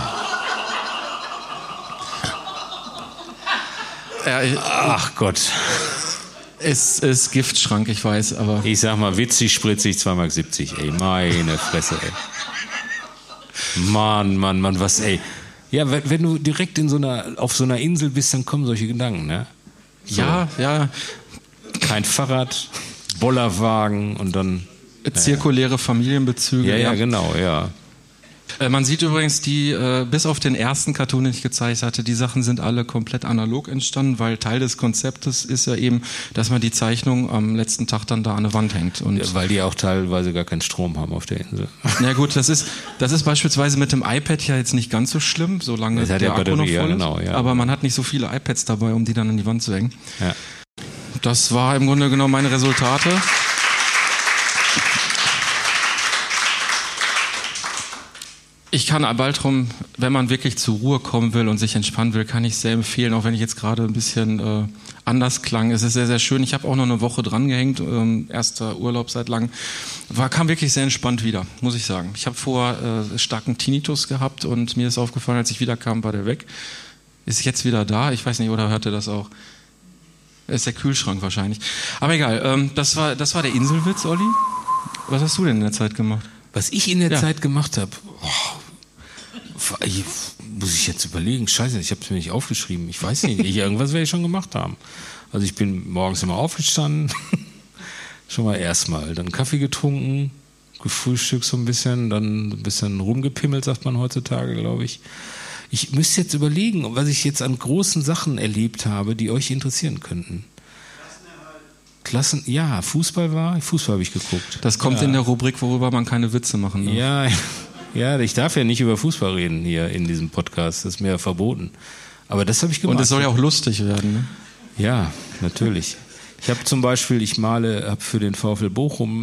Ach Gott. Es ist Giftschrank, ich weiß, aber... Ich sag mal, witzig, spritzig, 2,70 Mark, ey. Meine Fresse, ey. Mann, was, ey. Ja, wenn du direkt auf so einer Insel bist, dann kommen solche Gedanken, ne? So. Ja. kein Fahrrad, Bollerwagen und dann... Zirkuläre Familienbezüge. Ja, genau, ja. Man sieht übrigens, die, bis auf den ersten Cartoon, den ich gezeigt hatte, die Sachen sind alle komplett analog entstanden, weil Teil des Konzeptes ist ja eben, dass man die Zeichnung am letzten Tag dann da an der Wand hängt. Und weil die auch teilweise gar keinen Strom haben auf der Insel. Na gut, das ist beispielsweise mit dem iPad ja jetzt nicht ganz so schlimm, solange der Akku noch voll ist. Ja. Aber man hat nicht so viele iPads dabei, um die dann an die Wand zu hängen. Ja. Das war im Grunde genommen meine Resultate. Ich kann bald rum, wenn man wirklich zur Ruhe kommen will und sich entspannen will, kann ich sehr empfehlen, auch wenn ich jetzt gerade ein bisschen anders klang. Es ist sehr, sehr schön. Ich habe auch noch eine Woche dran gehängt, erster Urlaub seit langem. Kam wirklich sehr entspannt wieder, muss ich sagen. Ich habe vorher starken Tinnitus gehabt und mir ist aufgefallen, als ich wiederkam, war der weg. Ist jetzt wieder da. Ich weiß nicht, oder hört ihr das auch? Ist der Kühlschrank wahrscheinlich. Aber egal, das war der Inselwitz, Olli. Was hast du denn in der Zeit gemacht? Was ich in der Zeit gemacht habe, muss ich jetzt überlegen. Scheiße, ich habe es mir nicht aufgeschrieben. Ich weiß nicht, irgendwas werde ich schon gemacht haben. Also ich bin morgens immer aufgestanden, schon mal erstmal, dann Kaffee getrunken, gefrühstückt so ein bisschen, dann ein bisschen rumgepimmelt, sagt man heutzutage, glaube ich. Ich müsste jetzt überlegen, was ich jetzt an großen Sachen erlebt habe, die euch interessieren könnten. Fußball habe ich geguckt. Das kommt in der Rubrik, worüber man keine Witze machen darf. Ja, ich darf ja nicht über Fußball reden hier in diesem Podcast, das ist mir ja verboten. Aber das habe ich gemacht. Und es soll ja auch lustig werden, ne? Ja, natürlich. Ich habe zum Beispiel, habe für den VfL Bochum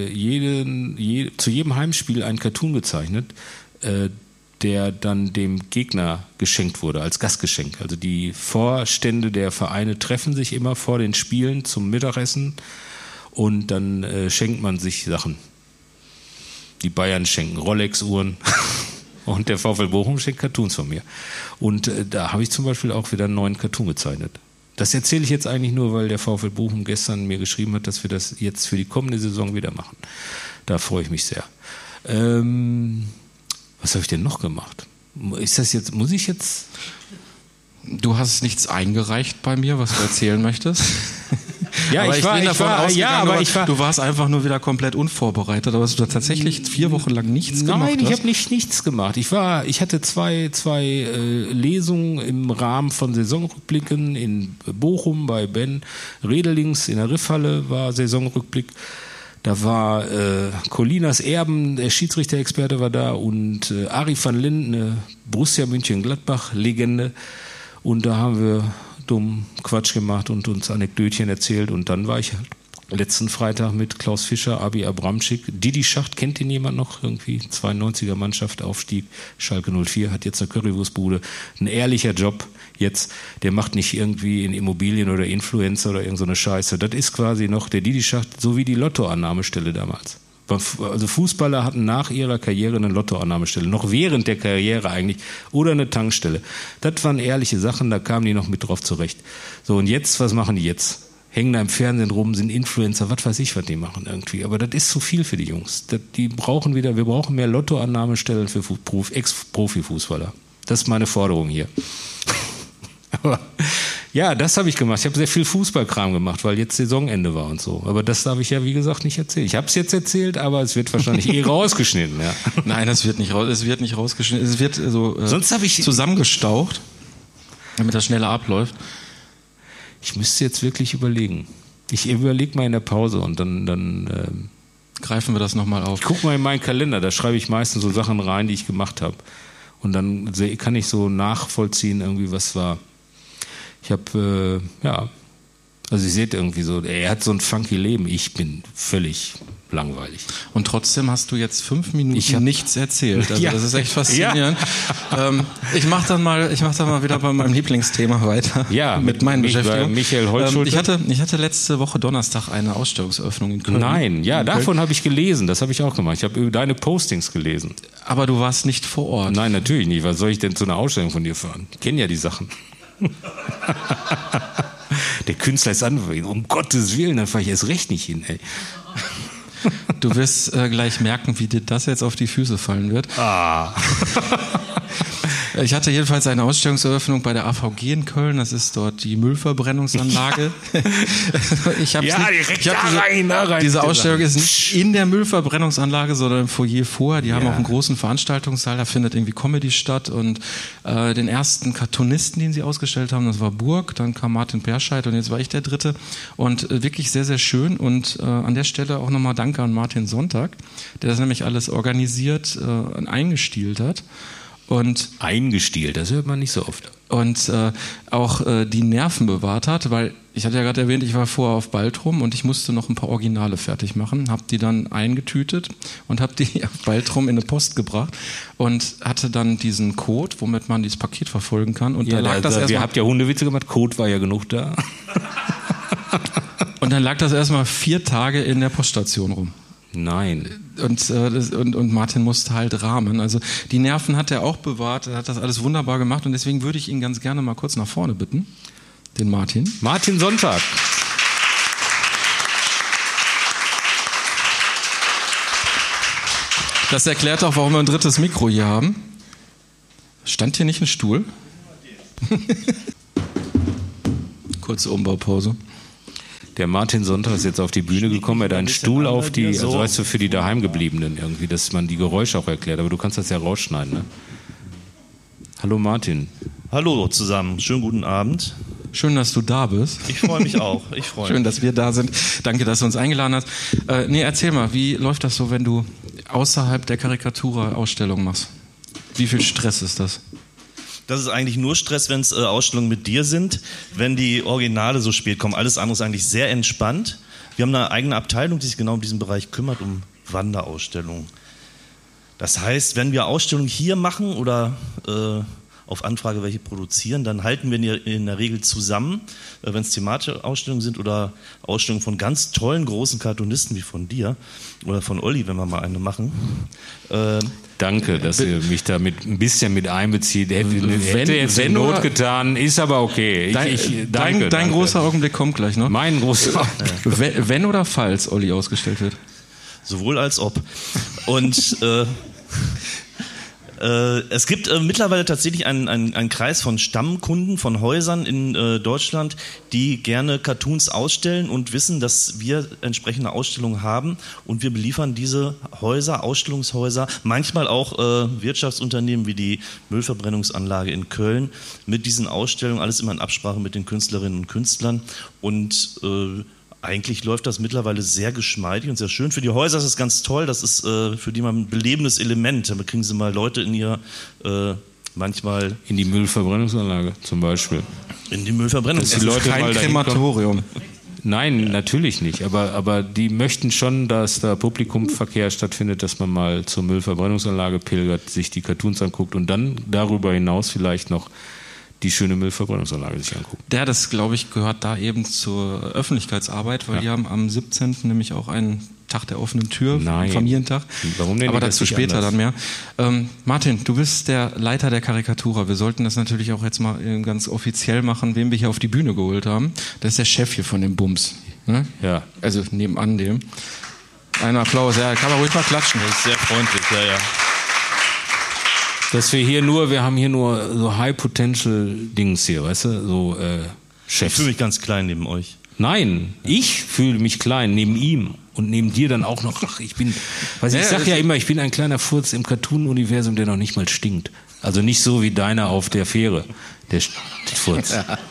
zu jedem Heimspiel einen Cartoon gezeichnet, der dann dem Gegner geschenkt wurde, als Gastgeschenk. Also die Vorstände der Vereine treffen sich immer vor den Spielen zum Mittagessen und dann schenkt man sich Sachen. Die Bayern schenken Rolex-Uhren und der VfL Bochum schenkt Cartoons von mir. Und da habe ich zum Beispiel auch wieder einen neuen Cartoon gezeichnet. Das erzähle ich jetzt eigentlich nur, weil der VfL Bochum gestern mir geschrieben hat, dass wir das jetzt für die kommende Saison wieder machen. Da freue ich mich sehr. Was habe ich denn noch gemacht? Muss ich jetzt... Du hast nichts eingereicht bei mir, was du erzählen möchtest. Ja, aber ich bin davon ausgegangen, du warst einfach nur wieder komplett unvorbereitet, aber hast du tatsächlich 4 Wochen lang nichts gemacht? Nein, ich habe nichts gemacht. Ich hatte zwei Lesungen im Rahmen von Saisonrückblicken in Bochum bei Ben Redelings in der Riffhalle war Saisonrückblick. Da war Colinas Erben, der Schiedsrichterexperte war da und Arie van Linden, eine Borussia Mönchengladbach-Legende. Und da haben wir dumm Quatsch gemacht und uns Anekdötchen erzählt. Und dann war ich letzten Freitag mit Klaus Fischer, Abi Abramczyk. Didi Schacht, kennt ihn jemand noch? Irgendwie 92er Mannschaft, Aufstieg, Schalke 04, hat jetzt eine Currywurstbude. Ein ehrlicher Job jetzt. Der macht nicht irgendwie in Immobilien oder Influencer oder irgend so eine Scheiße. Das ist quasi noch der Didi Schacht, so wie die Lottoannahmestelle damals. Also Fußballer hatten nach ihrer Karriere eine Lottoannahmestelle, noch während der Karriere eigentlich, oder eine Tankstelle. Das waren ehrliche Sachen, da kamen die noch mit drauf zurecht. So, und jetzt, was machen die jetzt? Hängen da im Fernsehen rum, sind Influencer, was weiß ich, was die machen irgendwie. Aber das ist zu viel für die Jungs. Wir brauchen mehr Lottoannahmestellen für Ex-Profifußballer. Das ist meine Forderung hier. Aber ja, das habe ich gemacht. Ich habe sehr viel Fußballkram gemacht, weil jetzt Saisonende war und so. Aber das darf ich ja, wie gesagt, nicht erzählen. Ich habe es jetzt erzählt, aber es wird wahrscheinlich rausgeschnitten. Ja. Nein, es wird nicht rausgeschnitten. Es wird so Sonst ich zusammengestaucht, damit das schneller abläuft. Ich müsste jetzt wirklich überlegen. Ich überlege mal in der Pause und dann greifen wir das nochmal auf. Ich gucke mal in meinen Kalender, da schreibe ich meistens so Sachen rein, die ich gemacht habe. Und dann kann ich so nachvollziehen, irgendwie was war. Ich habe, also ihr seht irgendwie so, er hat so ein funky Leben, ich bin völlig langweilig. Und trotzdem hast du jetzt 5 Minuten nichts erzählt. Also das ist echt faszinierend. Ja. Ich mach dann mal wieder bei meinem Lieblingsthema weiter. Ja, mit meinen Beschäftigungen. Michael Holtschulte. Ich hatte letzte Woche Donnerstag eine Ausstellungseröffnung in Köln. Nein, davon habe ich gelesen. Das habe ich auch gemacht. Ich habe deine Postings gelesen. Aber du warst nicht vor Ort. Nein, natürlich nicht. Was soll ich denn zu einer Ausstellung von dir fahren? Ich kenne ja die Sachen. Der Künstler ist um Gottes Willen, dann fahre ich erst recht nicht hin, ey. Du wirst gleich merken, wie dir das jetzt auf die Füße fallen wird. Ich hatte jedenfalls eine Ausstellungseröffnung bei der AVG in Köln. Das ist dort die Müllverbrennungsanlage. Diese Ausstellung ist nicht in der Müllverbrennungsanlage, sondern im Foyer vorher. Die haben auch einen großen Veranstaltungssaal. Da findet irgendwie Comedy statt. Und den ersten Cartoonisten, den sie ausgestellt haben, das war Burg. Dann kam Martin Perscheid und jetzt war ich der Dritte. Und wirklich sehr, sehr schön. Und an der Stelle auch nochmal Danke an Martin Sonntag, der das nämlich alles organisiert und eingestielt hat. Und eingestielt, das hört man nicht so oft. Und auch die Nerven bewahrt hat, weil ich hatte ja gerade erwähnt, ich war vorher auf Baltrum und ich musste noch ein paar Originale fertig machen, habe die dann eingetütet und habe die auf Baltrum in eine Post gebracht und hatte dann diesen Code, womit man dieses Paket verfolgen kann. Und da lag das erstmal. Ihr habt ja Hundewitze gemacht, Code war ja genug da. Und dann lag das erstmal 4 Tage in der Poststation rum. Nein. Und Martin musste halt rahmen. Also die Nerven hat er auch bewahrt, er hat das alles wunderbar gemacht und deswegen würde ich ihn ganz gerne mal kurz nach vorne bitten, den Martin. Martin Sonntag. Das erklärt auch, warum wir ein drittes Mikro hier haben. Stand hier nicht ein Stuhl? Kurze Umbaupause. Der Martin Sonntag ist jetzt auf die Bühne gekommen, er hat einen Stuhl auf die, also weißt du, für die Daheimgebliebenen irgendwie, dass man die Geräusche auch erklärt, aber du kannst das ja rausschneiden, ne? Hallo Martin. Hallo zusammen, schönen guten Abend. Schön, dass du da bist. Ich freue mich auch, Schön, dass wir da sind. Danke, dass du uns eingeladen hast. Erzähl mal, wie läuft das so, wenn du außerhalb der Karikatura Ausstellungen machst? Wie viel Stress ist das? Das ist eigentlich nur Stress, wenn es Ausstellungen mit dir sind, wenn die Originale so spät kommen. Alles andere ist eigentlich sehr entspannt. Wir haben eine eigene Abteilung, die sich genau um diesen Bereich kümmert, um Wanderausstellungen. Das heißt, wenn wir Ausstellungen hier machen oder auf Anfrage welche produzieren, dann halten wir in der Regel zusammen, wenn es thematische Ausstellungen sind oder Ausstellungen von ganz tollen großen Cartoonisten wie von dir oder von Olli, wenn wir mal eine machen. Danke, dass ihr mich da ein bisschen mit einbezieht. Hätte jetzt in Not getan, ist aber okay. Danke. Dein großer Augenblick kommt gleich noch. Mein großer Augenblick. Wenn oder falls Olli ausgestellt wird? Sowohl als ob. Und es gibt mittlerweile tatsächlich einen Kreis von Stammkunden, von Häusern in Deutschland, die gerne Cartoons ausstellen und wissen, dass wir entsprechende Ausstellungen haben und wir beliefern diese Häuser, Ausstellungshäuser, manchmal auch Wirtschaftsunternehmen wie die Müllverbrennungsanlage in Köln mit diesen Ausstellungen, alles immer in Absprache mit den Künstlerinnen und Künstlern und eigentlich läuft das mittlerweile sehr geschmeidig und sehr schön. Für die Häuser ist es ganz toll, das ist für die mal ein belebendes Element. Da kriegen sie mal Leute in ihr, manchmal... In die Müllverbrennungsanlage zum Beispiel. In die Müllverbrennungsanlage. Das ist kein Krematorium. Nein, natürlich nicht. Aber die möchten schon, dass da Publikumverkehr stattfindet, dass man mal zur Müllverbrennungsanlage pilgert, sich die Cartoons anguckt und dann darüber hinaus vielleicht noch die schöne Müllverbrennungsanlage sich angucken. Ja, das, glaube ich, gehört da eben zur Öffentlichkeitsarbeit, weil die haben am 17. nämlich auch einen Tag der offenen Tür, Familientag. Warum denn? Aber dazu später dann mehr. Martin, du bist der Leiter der Karikatura. Wir sollten das natürlich auch jetzt mal ganz offiziell machen, wen wir hier auf die Bühne geholt haben. Das ist der Chef hier von dem Bums. Ne? Ja. Also nebenan dem. Ein Applaus, ja, kann man ruhig mal klatschen. Das ist sehr freundlich, ja. Dass wir haben hier nur so High-Potential-Dings hier, weißt du, so Chefs. Ich fühle mich ganz klein neben euch. Nein, ich fühle mich klein neben ihm und neben dir dann auch noch. Ach, ich sag ja immer, ich bin ein kleiner Furz im Cartoon-Universum, der noch nicht mal stinkt. Also nicht so wie deiner auf der Fähre, der Furz.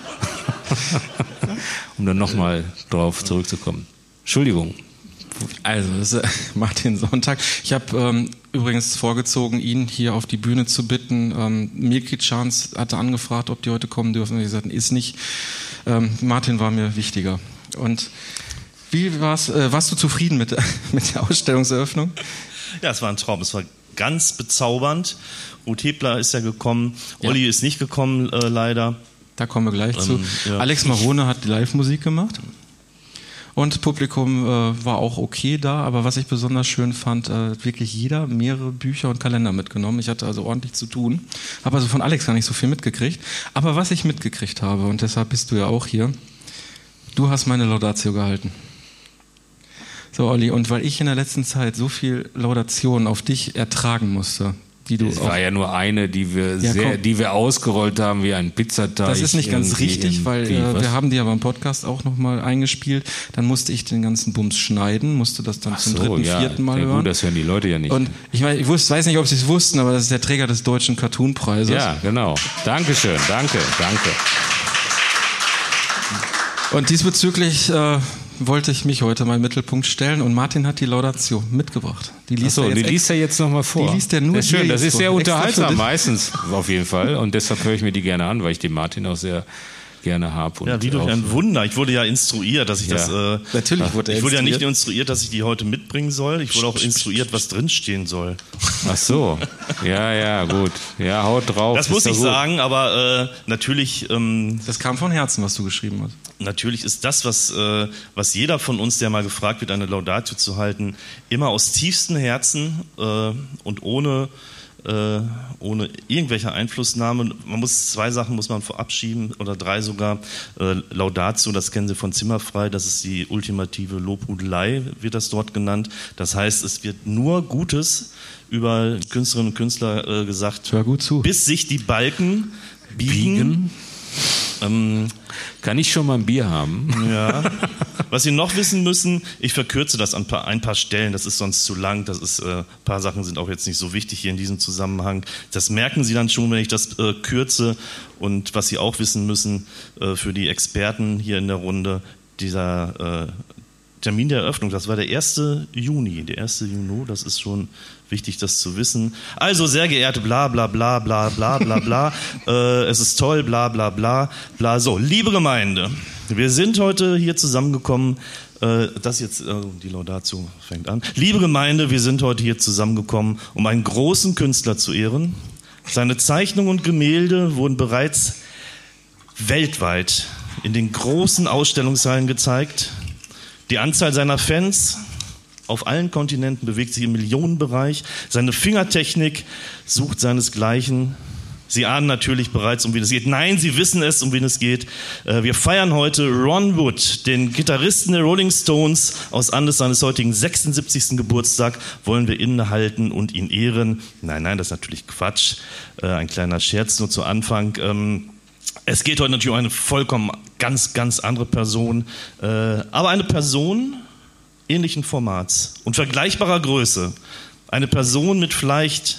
Um dann nochmal drauf zurückzukommen. Entschuldigung. Also, das ist Martin Sonntag. Ich habe übrigens vorgezogen, ihn hier auf die Bühne zu bitten. Milky Chance hatte angefragt, ob die heute kommen dürfen. Ich gesagt, ist nicht. Martin war mir wichtiger. Und wie war's? Warst du zufrieden mit der Ausstellungseröffnung? Ja, es war ein Traum. Es war ganz bezaubernd. Ruth Hebler ist ja gekommen. Ja. Olli ist nicht gekommen, leider. Da kommen wir gleich zu. Ja. Alex Marone hat die Live-Musik gemacht. Und Publikum war auch okay da, aber was ich besonders schön fand, wirklich jeder mehrere Bücher und Kalender mitgenommen. Ich hatte also ordentlich zu tun, habe also von Alex gar nicht so viel mitgekriegt. Aber was ich mitgekriegt habe, und deshalb bist du ja auch hier, du hast meine Laudatio gehalten. So, Olli, und weil ich in der letzten Zeit so viel Laudation auf dich ertragen musste, die du das war ja nur eine, die wir ausgerollt haben wie ein Pizzateig. Das ist nicht ganz richtig, weil wir haben die aber im Podcast auch nochmal eingespielt. Dann musste ich den ganzen Bums schneiden, musste das dann zum dritten, vierten Mal hören. Gut, das hören die Leute ja nicht. Und ich weiß nicht, ob sie es wussten, aber das ist der Träger des Deutschen Cartoon-Preises. Ja, genau. Dankeschön, danke. Und diesbezüglich wollte ich mich heute mal im Mittelpunkt stellen und Martin hat die Laudatio mitgebracht. Die liest er jetzt nochmal vor. Die liest er nur. Das ist schön, das ist sehr unterhaltsam dich. Meistens auf jeden Fall und deshalb höre ich mir die gerne an, weil ich den Martin auch sehr gerne habe. Ja, wie durch ein Wunder. Ich wurde ja instruiert, dass ich das... Natürlich wurde ich wurde ja nicht instruiert, dass ich die heute mitbringen soll. Ich wurde auch instruiert, was drinstehen soll. Ach so. Ja, gut. Ja, haut drauf. Das muss ich sagen, aber natürlich... das kam von Herzen, was du geschrieben hast. Natürlich ist das, was jeder von uns, der mal gefragt wird, eine Laudatio zu halten, immer aus tiefstem Herzen und ohne irgendwelche Einflussnahme. Zwei Sachen muss man vorab schieben oder 3 sogar. Laudatio, das kennen Sie von Zimmerfrei, das ist die ultimative Lobhudelei, wird das dort genannt. Das heißt, es wird nur Gutes über Künstlerinnen und Künstler gesagt, hör gut zu. Bis sich die Balken biegen. Kann ich schon mal ein Bier haben? Ja. Was Sie noch wissen müssen, ich verkürze das an ein paar Stellen, das ist sonst zu lang, ein paar Sachen sind auch jetzt nicht so wichtig hier in diesem Zusammenhang. Das merken Sie dann schon, wenn ich das kürze. Und was Sie auch wissen müssen, für die Experten hier in der Runde, dieser Termin der Eröffnung, das war der 1. Juni, das ist schon wichtig, das zu wissen. Also, sehr geehrte bla bla bla bla bla bla bla, es ist toll, bla bla bla bla. So, liebe Gemeinde, wir sind heute hier zusammengekommen, die Laudatio fängt an. Liebe Gemeinde, wir sind heute hier zusammengekommen, um einen großen Künstler zu ehren. Seine Zeichnungen und Gemälde wurden bereits weltweit in den großen Ausstellungshallen gezeigt. Die Anzahl seiner Fans auf allen Kontinenten bewegt sich im Millionenbereich. Seine Fingertechnik sucht seinesgleichen. Sie ahnen natürlich bereits, um wen es geht. Nein, Sie wissen es, um wen es geht. Wir feiern heute Ron Wood, den Gitarristen der Rolling Stones. Aus Anlass seines heutigen 76. Geburtstag wollen wir innehalten und ihn ehren. Nein, das ist natürlich Quatsch. Ein kleiner Scherz nur zu Anfang. Es geht heute natürlich um eine vollkommen ganz andere Person. Aber eine Person ähnlichen Formats und vergleichbarer Größe. Eine Person mit vielleicht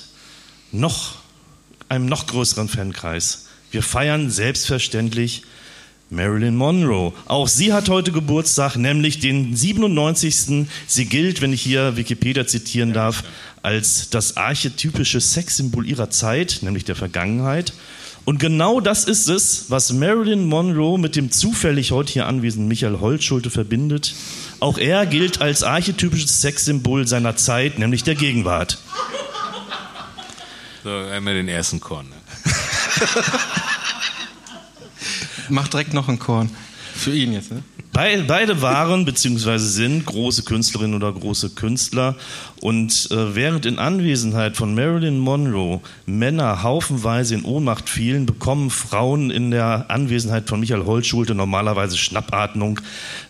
einem noch größeren Fankreis. Wir feiern selbstverständlich Marilyn Monroe. Auch sie hat heute Geburtstag, nämlich den 97. Sie gilt, wenn ich hier Wikipedia zitieren darf, als das archetypische Sexsymbol ihrer Zeit, nämlich der Vergangenheit. Und genau das ist es, was Marilyn Monroe mit dem zufällig heute hier anwesenden Michael Holtschulte verbindet. Auch er gilt als archetypisches Sexsymbol seiner Zeit, nämlich der Gegenwart. So, einmal den ersten Korn. Ne? Mach direkt noch einen Korn. Für ihn jetzt, ne? Beide waren bzw. sind große Künstlerinnen oder große Künstler. Und während in Anwesenheit von Marilyn Monroe Männer haufenweise in Ohnmacht fielen, bekommen Frauen in der Anwesenheit von Michael Holtschulte normalerweise Schnappatmung.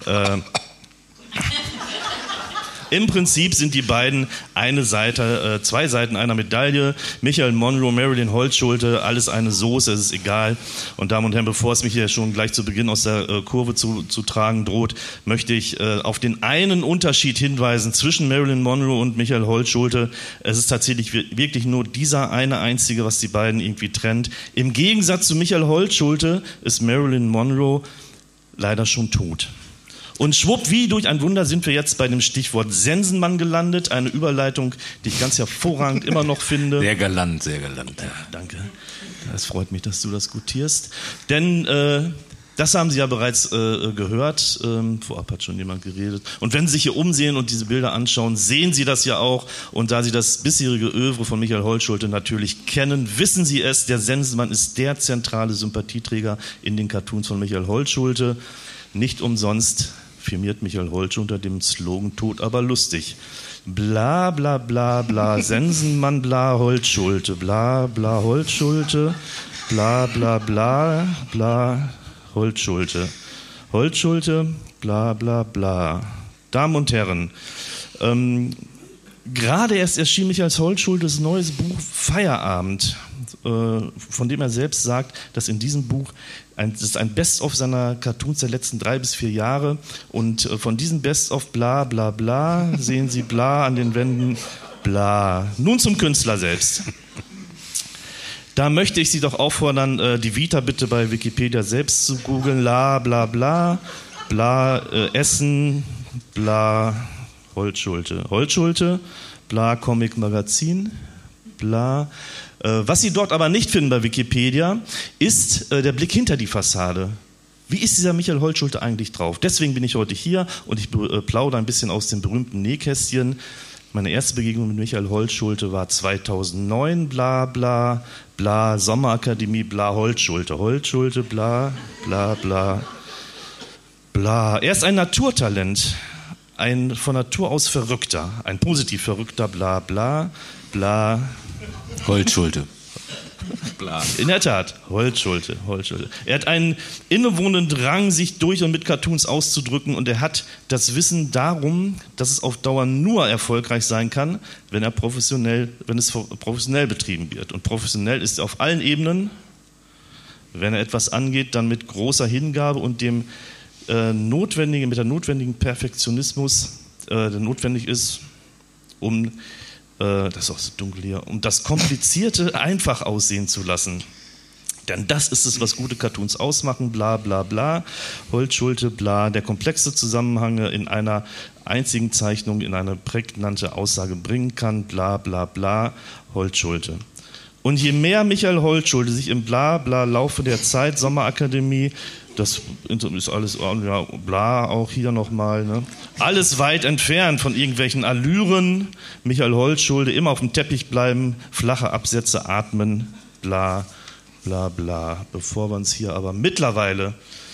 Im Prinzip sind die beiden zwei Seiten einer Medaille. Michael Monroe, Marilyn Holtschulte, alles eine Soße, es ist egal. Und Damen und Herren, bevor es mich hier schon gleich zu Beginn aus der Kurve zu tragen droht, möchte ich auf den einen Unterschied hinweisen zwischen Marilyn Monroe und Michael Holtschulte. Es ist tatsächlich wirklich nur dieser eine einzige, was die beiden irgendwie trennt. Im Gegensatz zu Michael Holtschulte ist Marilyn Monroe leider schon tot. Und schwupp, wie durch ein Wunder sind wir jetzt bei dem Stichwort Sensenmann gelandet. Eine Überleitung, die ich ganz hervorragend immer noch finde. Sehr galant, sehr galant. Ja, danke. Es freut mich, dass du das gutierst. Denn das haben Sie ja bereits gehört. Vorab hat schon jemand geredet. Und wenn Sie sich hier umsehen und diese Bilder anschauen, sehen Sie das ja auch. Und da Sie das bisherige Œuvre von Michael Holtschulte natürlich kennen, wissen Sie es. Der Sensenmann ist der zentrale Sympathieträger in den Cartoons von Michael Holtschulte. Nicht umsonst firmiert Michael Holtschulte unter dem Slogan Tot aber lustig. Bla bla bla bla, Sensenmann bla Holtschulte, bla bla Holtschulte, bla bla bla bla Holtschulte. Holtschulte, bla bla bla. Damen und Herren, Gerade erst erschien Michael Holtschultes neues Buch Feierabend, von dem er selbst sagt, dass in diesem Buch das ist ein Best-of seiner Cartoons der letzten 3 bis 4 Jahre und von diesem Best-of bla bla bla sehen Sie bla an den Wänden bla. Nun zum Künstler selbst. Da möchte ich Sie doch auffordern, die Vita bitte bei Wikipedia selbst zu googeln. La bla bla, bla Essen, bla Holtschulte. Holtschulte, bla Comic Magazin, bla. Was Sie dort aber nicht finden bei Wikipedia, ist der Blick hinter die Fassade. Wie ist dieser Michael Holtschulte eigentlich drauf? Deswegen bin ich heute hier und ich plaudere ein bisschen aus dem berühmten Nähkästchen. Meine erste Begegnung mit Michael Holtschulte war 2009, bla bla bla, Sommerakademie, bla Holtschulte. Holtschulte, bla bla bla bla. Er ist ein Naturtalent, ein von Natur aus Verrückter, ein positiv Verrückter, bla bla bla. Holtschulte. In der Tat, Holtschulte. Er hat einen innewohnenden Drang, sich durch und mit Cartoons auszudrücken und er hat das Wissen darum, dass es auf Dauer nur erfolgreich sein kann, wenn es professionell betrieben wird. Und professionell ist er auf allen Ebenen, wenn er etwas angeht, dann mit großer Hingabe und mit der notwendigen Perfektionismus, der notwendig ist, um das ist auch so dunkel hier, um das Komplizierte einfach aussehen zu lassen. Denn das ist es, was gute Cartoons ausmachen, bla bla bla, Holtschulte, bla, der komplexe Zusammenhang in einer einzigen Zeichnung in eine prägnante Aussage bringen kann, bla bla bla, Holtschulte. Und je mehr Michael Holtschulte sich im bla bla Laufe der Zeit, Sommerakademie, das ist alles, ja, bla, auch hier nochmal, ne? Alles weit entfernt von irgendwelchen Allüren. Michael Holtschulte, immer auf dem Teppich bleiben, flache Absätze atmen, bla, bla, bla. Bevor wir uns hier aber mittlerweile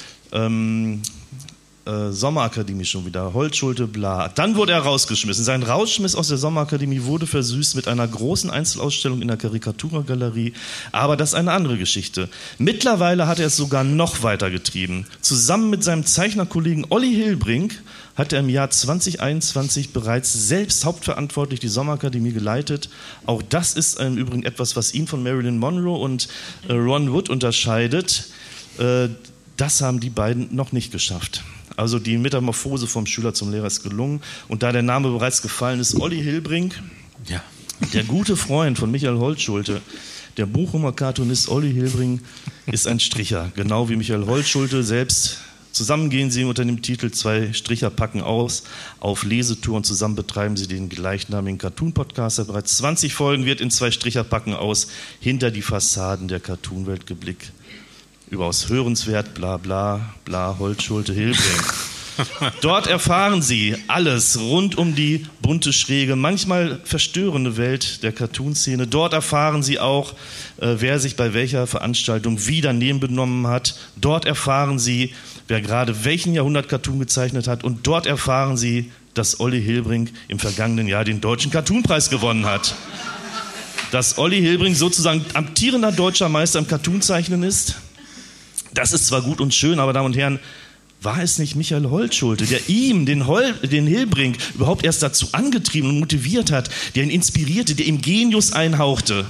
Sommerakademie schon wieder, Holtschulte, bla. Dann wurde er rausgeschmissen. Sein Rausschmiss aus der Sommerakademie wurde versüßt mit einer großen Einzelausstellung in der Karikaturgalerie. Aber das ist eine andere Geschichte. Mittlerweile hat er es sogar noch weiter getrieben. Zusammen mit seinem Zeichnerkollegen Olli Hilbrink hat er im Jahr 2021 bereits selbst hauptverantwortlich die Sommerakademie geleitet. Auch das ist im Übrigen etwas, was ihn von Marilyn Monroe und Ron Wood unterscheidet. Das haben die beiden noch nicht geschafft. Also die Metamorphose vom Schüler zum Lehrer ist gelungen. Und da der Name bereits gefallen ist, Olli Hilbrink, ja, der gute Freund von Michael Holtschulte, der Bochumer Cartoonist Olli Hilbrink, ist ein Stricher. Genau wie Michael Holtschulte selbst. Zusammen gehen sie unter dem Titel 2 Stricher packen aus auf Lesetour und zusammen betreiben sie den gleichnamigen Cartoon-Podcast, der bereits 20 Folgen wird in 2 Stricher packen aus hinter die Fassaden der Cartoon-Welt geblickt. Überaus hörenswert, bla bla bla, Holtschulte, Hilbrink. Dort erfahren Sie alles rund um die bunte, schräge, manchmal verstörende Welt der Cartoonszene. Dort erfahren Sie auch, wer sich bei welcher Veranstaltung wie daneben benommen hat. Dort erfahren Sie, wer gerade welchen Jahrhundert-Cartoon gezeichnet hat. Und dort erfahren Sie, dass Olli Hilbrink im vergangenen Jahr den Deutschen Cartoonpreis gewonnen hat. Dass Olli Hilbrink sozusagen amtierender deutscher Meister im Cartoonzeichnen ist. Das ist zwar gut und schön, aber Damen und Herren, war es nicht Michael Holtschulte, der ihm, den Hilbrink, überhaupt erst dazu angetrieben und motiviert hat, der ihn inspirierte, der ihm Genius einhauchte?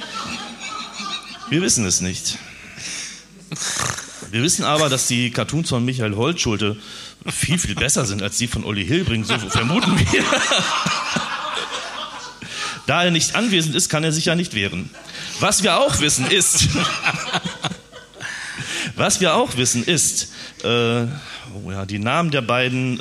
Wir wissen es nicht. Wir wissen aber, dass die Cartoons von Michael Holtschulte viel, viel besser sind als die von Olli Hilbrink, so vermuten wir. Da er nicht anwesend ist, kann er sich ja nicht wehren. Was wir auch wissen ist... die Namen der beiden,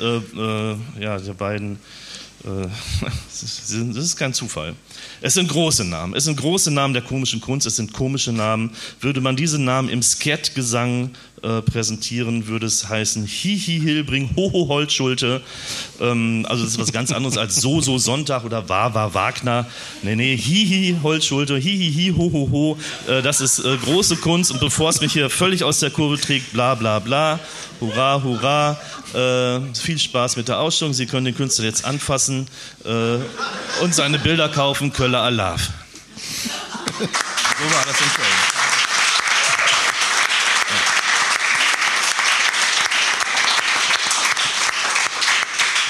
das ist kein Zufall. Es sind große Namen. Es sind große Namen der komischen Kunst. Es sind komische Namen. Würde man diese Namen im Skat-Gesang präsentieren, würde es heißen Hihi Hilbrink, Hoho Holtschulte. Also das ist was ganz anderes als So Sonntag oder War Wagner. Nee, Hihi Holtschulte, Hihihi, Ho. Das ist große Kunst. Und bevor es mich hier völlig aus der Kurve trägt, bla bla bla, hurra, hurra. Viel Spaß mit der Ausstellung. Sie können den Künstler jetzt anfassen und seine Bilder kaufen. Köller Alav. So war das in Köln.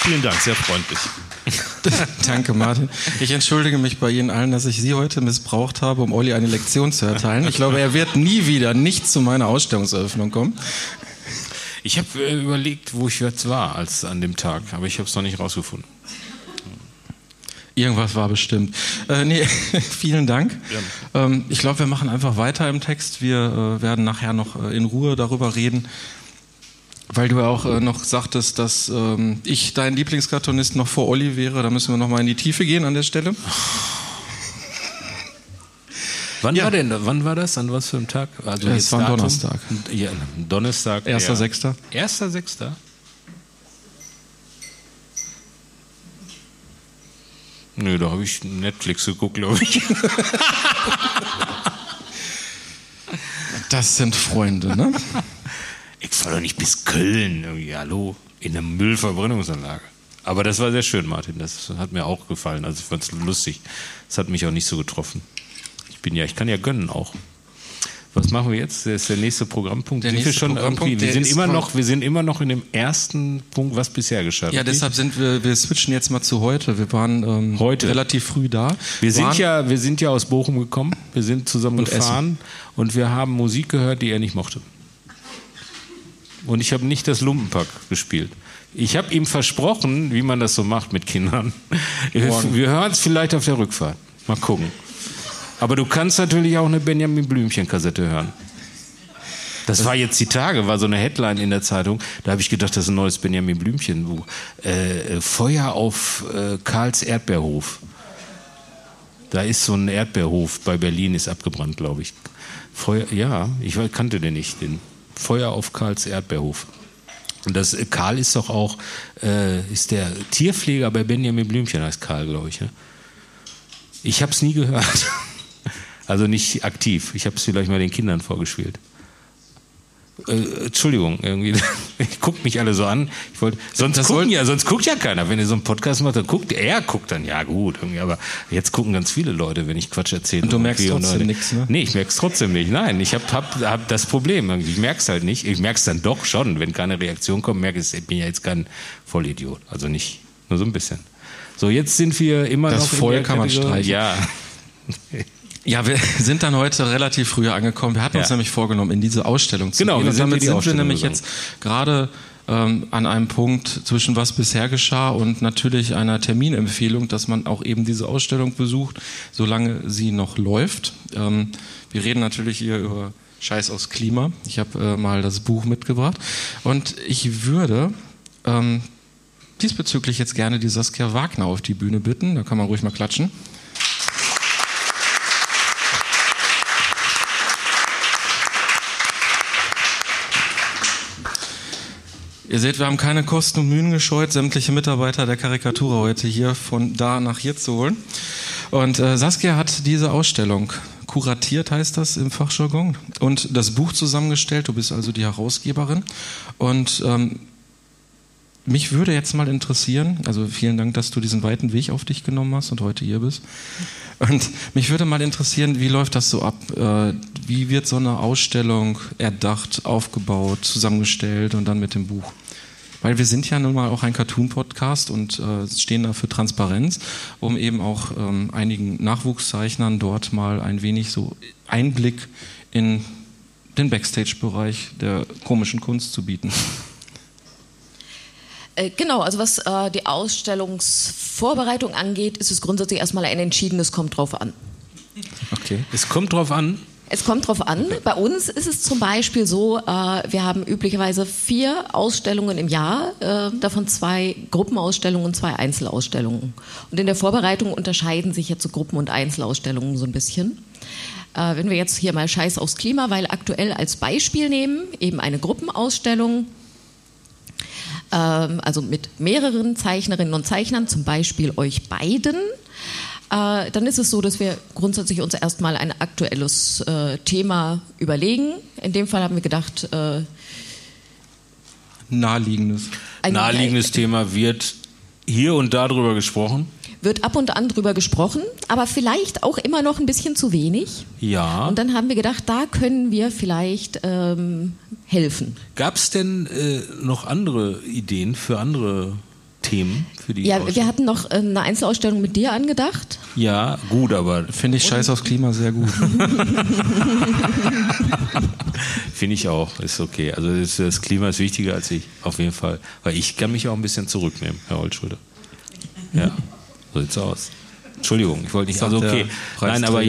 Vielen Dank, sehr freundlich. Danke, Martin. Ich entschuldige mich bei Ihnen allen, dass ich Sie heute missbraucht habe, um Olli eine Lektion zu erteilen. Ich glaube, er wird nie wieder nicht zu meiner Ausstellungseröffnung kommen. Ich habe überlegt, wo ich jetzt war an dem Tag, aber ich habe es noch nicht rausgefunden. Irgendwas war bestimmt. Vielen Dank. Ich glaube, wir machen einfach weiter im Text. Wir werden nachher noch in Ruhe darüber reden, weil du ja auch noch sagtest, dass ich dein Lieblingskartonist noch vor Olli wäre. Da müssen wir noch mal in die Tiefe gehen an der Stelle. Wann war das? An was für einem Tag? Also es war ein Donnerstag. Ja, Donnerstag. 1.6. 1.6. Nö, da habe ich Netflix geguckt, glaube ich. Das sind Freunde, ne? Ich fahre doch nicht bis Köln, irgendwie, hallo, in einer Müllverbrennungsanlage. Aber das war sehr schön, Martin, das hat mir auch gefallen, also ich fand es lustig. Das hat mich auch nicht so getroffen. Ich kann ja gönnen auch. Was machen wir jetzt? Das ist der nächste Programmpunkt. Wir sind immer noch in dem ersten Punkt, was bisher geschah. Ja, deshalb wir switchen jetzt mal zu heute. Wir waren heute relativ früh da. Wir sind ja aus Bochum gekommen. Wir sind zusammen gefahren und wir haben Musik gehört, die er nicht mochte. Und ich habe nicht das Lumpenpack gespielt. Ich habe ihm versprochen, wie man das so macht mit Kindern. Wir hören es vielleicht auf der Rückfahrt. Mal gucken. Aber du kannst natürlich auch eine Benjamin Blümchen-Kassette hören. Das war jetzt die Tage, war so eine Headline in der Zeitung. Da habe ich gedacht, das ist ein neues Benjamin Blümchen-Buch. Feuer auf Karls Erdbeerhof. Da ist so ein Erdbeerhof bei Berlin, ist abgebrannt, glaube ich. Ich kannte den nicht. Feuer auf Karls Erdbeerhof. Und Karl ist doch auch, ist der Tierpfleger bei Benjamin Blümchen, heißt Karl, glaube ich. Ne? Ich habe es nie gehört. Also nicht aktiv. Ich habe es vielleicht mal den Kindern vorgespielt. Entschuldigung, irgendwie. Ich gucke mich alle so an. Sonst guckt ja keiner. Wenn ihr so einen Podcast macht, dann guckt dann, ja gut. Irgendwie, aber jetzt gucken ganz viele Leute, wenn ich Quatsch erzähle. Und du merkst trotzdem nichts, ne? Nee, ich merke es trotzdem nicht. Nein, ich hab das Problem. Ich merke es halt nicht. Ich merke es dann doch schon. Wenn keine Reaktion kommt, merke ich bin ja jetzt kein Vollidiot. Also nicht, nur so ein bisschen. So, jetzt sind wir immer das noch... Das Feuer kann man streichen. Ja. Ja, wir sind dann heute relativ früh angekommen. Wir hatten uns nämlich vorgenommen, in diese Ausstellung zu gehen. Und damit sind wir nämlich jetzt gerade an einem Punkt zwischen was bisher geschah und natürlich einer Terminempfehlung, dass man auch eben diese Ausstellung besucht, solange sie noch läuft. Wir reden natürlich hier über Scheiß aufs Klima. Ich habe mal das Buch mitgebracht. Und ich würde diesbezüglich jetzt gerne die Saskia Wagner auf die Bühne bitten. Da kann man ruhig mal klatschen. Ihr seht, wir haben keine Kosten und Mühen gescheut, sämtliche Mitarbeiter der Karikatur heute hier von da nach hier zu holen. Und Saskia hat diese Ausstellung kuratiert, heißt das im Fachjargon, und das Buch zusammengestellt. Du bist also die Herausgeberin. Und mich würde jetzt mal interessieren, also vielen Dank, dass du diesen weiten Weg auf dich genommen hast und heute hier bist. Und mich würde mal interessieren, wie läuft das so ab? Wie wird so eine Ausstellung erdacht, aufgebaut, zusammengestellt und dann mit dem Buch? Weil wir sind ja nun mal auch ein Cartoon-Podcast und stehen da für Transparenz, um eben auch einigen Nachwuchszeichnern dort mal ein wenig so Einblick in den Backstage-Bereich der komischen Kunst zu bieten. Genau, also was die Ausstellungsvorbereitung angeht, ist es grundsätzlich erstmal ein entschiedenes kommt drauf an. Okay. Es kommt drauf an? Es kommt drauf an. Bei uns ist es zum Beispiel so, wir haben üblicherweise 4 Ausstellungen im Jahr, davon 2 Gruppenausstellungen und 2 Einzelausstellungen. Und in der Vorbereitung unterscheiden sich jetzt so Gruppen- und Einzelausstellungen so ein bisschen. Wenn wir jetzt hier mal Scheiß aufs Klima, weil aktuell als Beispiel nehmen, eben eine Gruppenausstellung, also mit mehreren Zeichnerinnen und Zeichnern, zum Beispiel euch beiden, dann ist es so, dass wir grundsätzlich uns erstmal ein aktuelles Thema überlegen. In dem Fall haben wir gedacht... Naheliegendes Thema wird hier und da drüber gesprochen. Wird ab und an drüber gesprochen, aber vielleicht auch immer noch ein bisschen zu wenig. Ja. Und dann haben wir gedacht, da können wir vielleicht helfen. Gab es denn noch andere Ideen für andere Themen für die Ja, wir hatten noch eine Einzelausstellung mit dir angedacht. Ja, gut, aber... Finde ich Scheiß aufs Klima sehr gut. Finde ich auch, ist okay. Also das Klima ist wichtiger als ich, auf jeden Fall. Weil ich kann mich auch ein bisschen zurücknehmen, Herr Holtschulter. Ja, so sieht's aus. Entschuldigung, ich wollte nicht... Also okay, nein, aber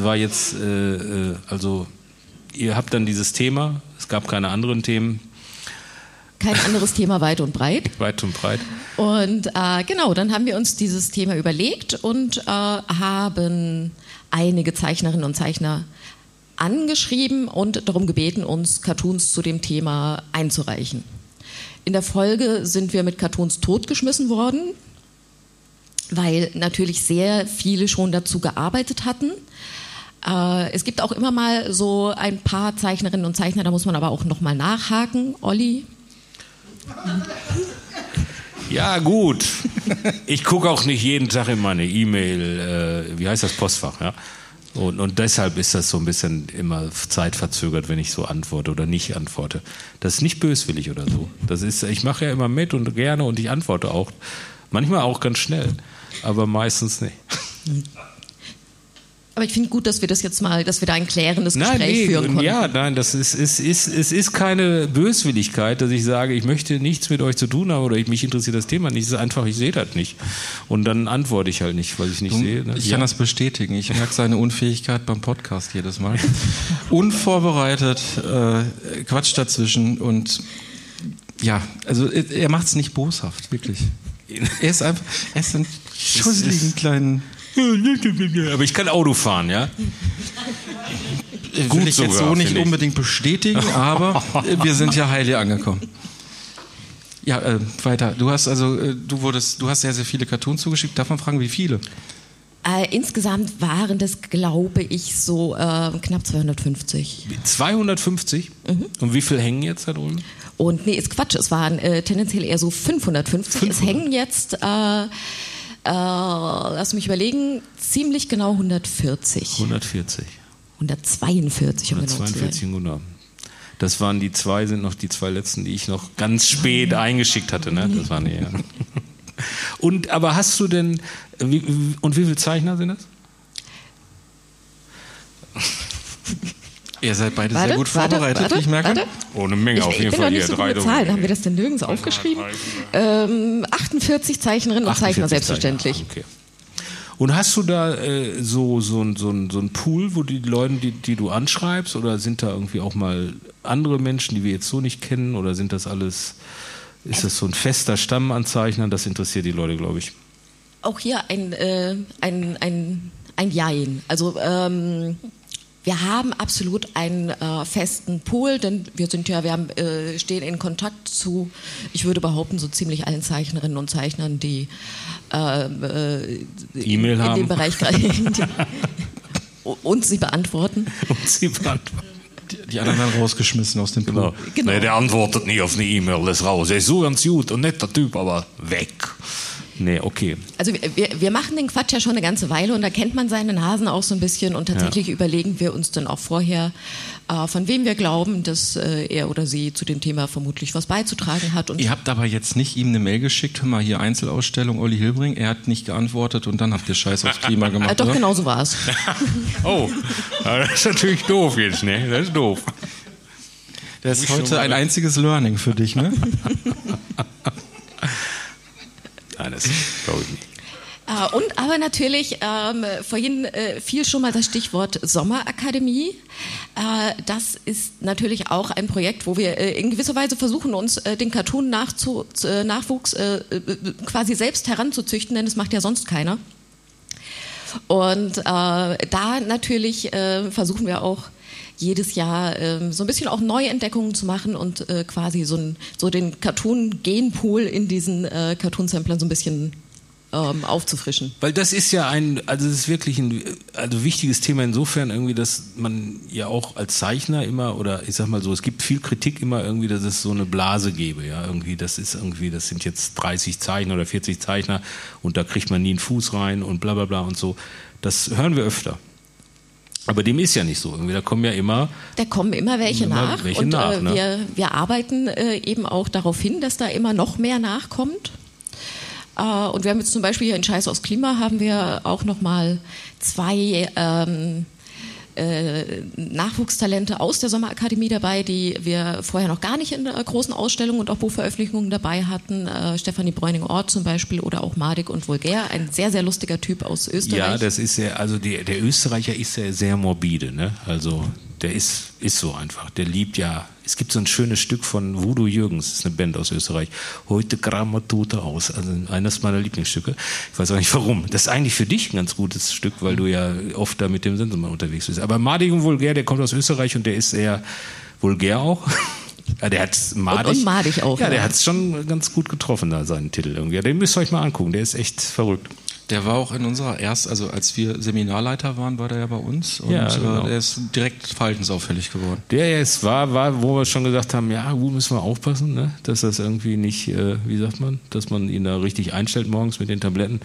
also ihr habt dann dieses Thema, es gab keine anderen Themen. Kein anderes Thema weit und breit. Weit und breit. Und genau, dann haben wir uns dieses Thema überlegt und haben einige Zeichnerinnen und Zeichner angeschrieben und darum gebeten, uns Cartoons zu dem Thema einzureichen. In der Folge sind wir mit Cartoons totgeschmissen worden, weil natürlich sehr viele schon dazu gearbeitet hatten. Es gibt auch immer mal so ein paar Zeichnerinnen und Zeichner, da muss man aber auch nochmal nachhaken. Olli? Ja, gut. Ich gucke auch nicht jeden Tag in meine E-Mail, wie heißt das, Postfach, ja. Und deshalb ist das so ein bisschen immer zeitverzögert, wenn ich so antworte oder nicht antworte. Das ist nicht böswillig oder so. Das ist, ich mache ja immer mit und gerne und ich antworte auch. Manchmal auch ganz schnell, aber meistens nicht. Aber ich finde gut, dass wir das jetzt mal, dass wir da ein klärendes Gespräch führen konnten. Ja, nein, es ist keine Böswilligkeit, dass ich sage, ich möchte nichts mit euch zu tun haben oder mich interessiert das Thema nicht. Es ist einfach, ich sehe das nicht. Und dann antworte ich halt nicht, weil ich nicht sehe. Ne? Ich kann das bestätigen. Ich merke seine Unfähigkeit beim Podcast jedes Mal. Unvorbereitet, Quatsch dazwischen und ja, also er macht es nicht boshaft, wirklich. Er ist ein schusseligen kleinen... Aber ich kann Auto fahren, ja? Will ich jetzt so nicht unbedingt bestätigen, aber wir sind ja heil hier angekommen. Ja, weiter. Du hast sehr, sehr viele Cartoons zugeschickt. Darf man fragen, wie viele? Insgesamt waren das, glaube ich, so knapp 250. 250? Mhm. Und wie viel hängen jetzt da drüben? Und nee, ist Quatsch. Es waren tendenziell eher so 550. Es hängen jetzt... lass mich überlegen, ziemlich genau 140. 142, um genau zu sein. Genau. Das waren sind noch die zwei letzten, die ich noch ganz spät eingeschickt hatte. Ne? Das waren die, ja. Und, aber hast du denn, wie viele Zeichner sind das? Ihr seid beide sehr gut vorbereitet, ich merke. Oh, eine Menge auf jeden Fall. Ich bin noch nicht so gut bezahlt. Haben wir das denn nirgends aufgeschrieben? 48 Zeichnerinnen und Zeichner, selbstverständlich. Okay. Und hast du da so ein Pool, wo die Leute, die du anschreibst, oder sind da irgendwie auch mal andere Menschen, die wir jetzt so nicht kennen, oder sind das alles, ist das so ein fester Stamm an Zeichnern? Das interessiert die Leute, glaube ich. Auch hier ein Jein. Also wir haben absolut einen festen Pool, denn wir stehen in Kontakt zu, ich würde behaupten, so ziemlich allen Zeichnerinnen und Zeichnern, die E-Mail haben. In dem Bereich und sie beantworten. Die anderen werden rausgeschmissen aus dem Pool. Genau. Nee, der antwortet nie auf eine E-Mail, das raus. Er ist so ganz gut und netter Typ, aber weg. Nee, okay. Also wir machen den Quatsch ja schon eine ganze Weile und da kennt man seine Nasen auch so ein bisschen und tatsächlich überlegen wir uns dann auch vorher, von wem wir glauben, dass er oder sie zu dem Thema vermutlich was beizutragen hat. Und ihr habt aber jetzt nicht ihm eine Mail geschickt, hör mal, hier Einzelausstellung Olli Hilbring, er hat nicht geantwortet und dann habt ihr Scheiß aufs Klima gemacht. Doch, genau so war es. Oh, das ist natürlich doof jetzt, ne? Das ist doof. Das ist heute ein einziges Learning für dich, ne? Nein, das glaube ich nicht. Und aber natürlich, vorhin fiel schon mal das Stichwort Sommerakademie. Das ist natürlich auch ein Projekt, wo wir in gewisser Weise versuchen, uns den Cartoon-Nachwuchs quasi selbst heranzuzüchten, denn das macht ja sonst keiner. Und da natürlich versuchen wir auch jedes Jahr so ein bisschen auch Neuentdeckungen zu machen und quasi so den Cartoon-Genpool in diesen Cartoon-Samplern so ein bisschen aufzufrischen. Weil das ist ja das ist wirklich ein wichtiges Thema insofern irgendwie, dass man ja auch als Zeichner immer, oder ich sag mal so, es gibt viel Kritik immer irgendwie, dass es so eine Blase gäbe, ja, irgendwie, das sind jetzt 30 Zeichner oder 40 Zeichner und da kriegt man nie einen Fuß rein und bla bla bla und so. Das hören wir öfter. Aber dem ist ja nicht so. Irgendwie, da kommen immer welche nach. Und wir arbeiten eben auch darauf hin, dass da immer noch mehr nachkommt. Und wir haben jetzt zum Beispiel hier in Scheiß aufs Klima haben wir auch nochmal 2 Nachwuchstalente aus der Sommerakademie dabei, die wir vorher noch gar nicht in großen Ausstellungen und auch Buchveröffentlichungen dabei hatten. Stefanie Bräuning-Ort zum Beispiel oder auch Madik und Vulgär, ein sehr, sehr lustiger Typ aus Österreich. Ja, das ist ja, also der Österreicher ist ja sehr morbide, ne? Also der ist so einfach. Der liebt ja. Es gibt so ein schönes Stück von Voodoo Jürgens, das ist eine Band aus Österreich. Heute kramt Tote aus. Also eines meiner Lieblingsstücke. Ich weiß auch nicht warum. Das ist eigentlich für dich ein ganz gutes Stück, weil du ja oft da mit dem Sensenmann unterwegs bist. Aber Madig und Vulgär, der kommt aus Österreich und der ist eher vulgär auch. Ja, der hat's Madig. Und Madig auch. Ja, der hat es schon ganz gut getroffen, da seinen Titel irgendwie. Den müsst ihr euch mal angucken. Der ist echt verrückt. Der war auch in unserer also als wir Seminarleiter waren, war der ja bei uns und ja, genau. Der ist direkt verhaltensauffällig geworden. Der jetzt war, wo wir schon gesagt haben, ja, gut, müssen wir aufpassen, ne? Dass das irgendwie nicht, wie sagt man, dass man ihn da richtig einstellt morgens mit den Tabletten.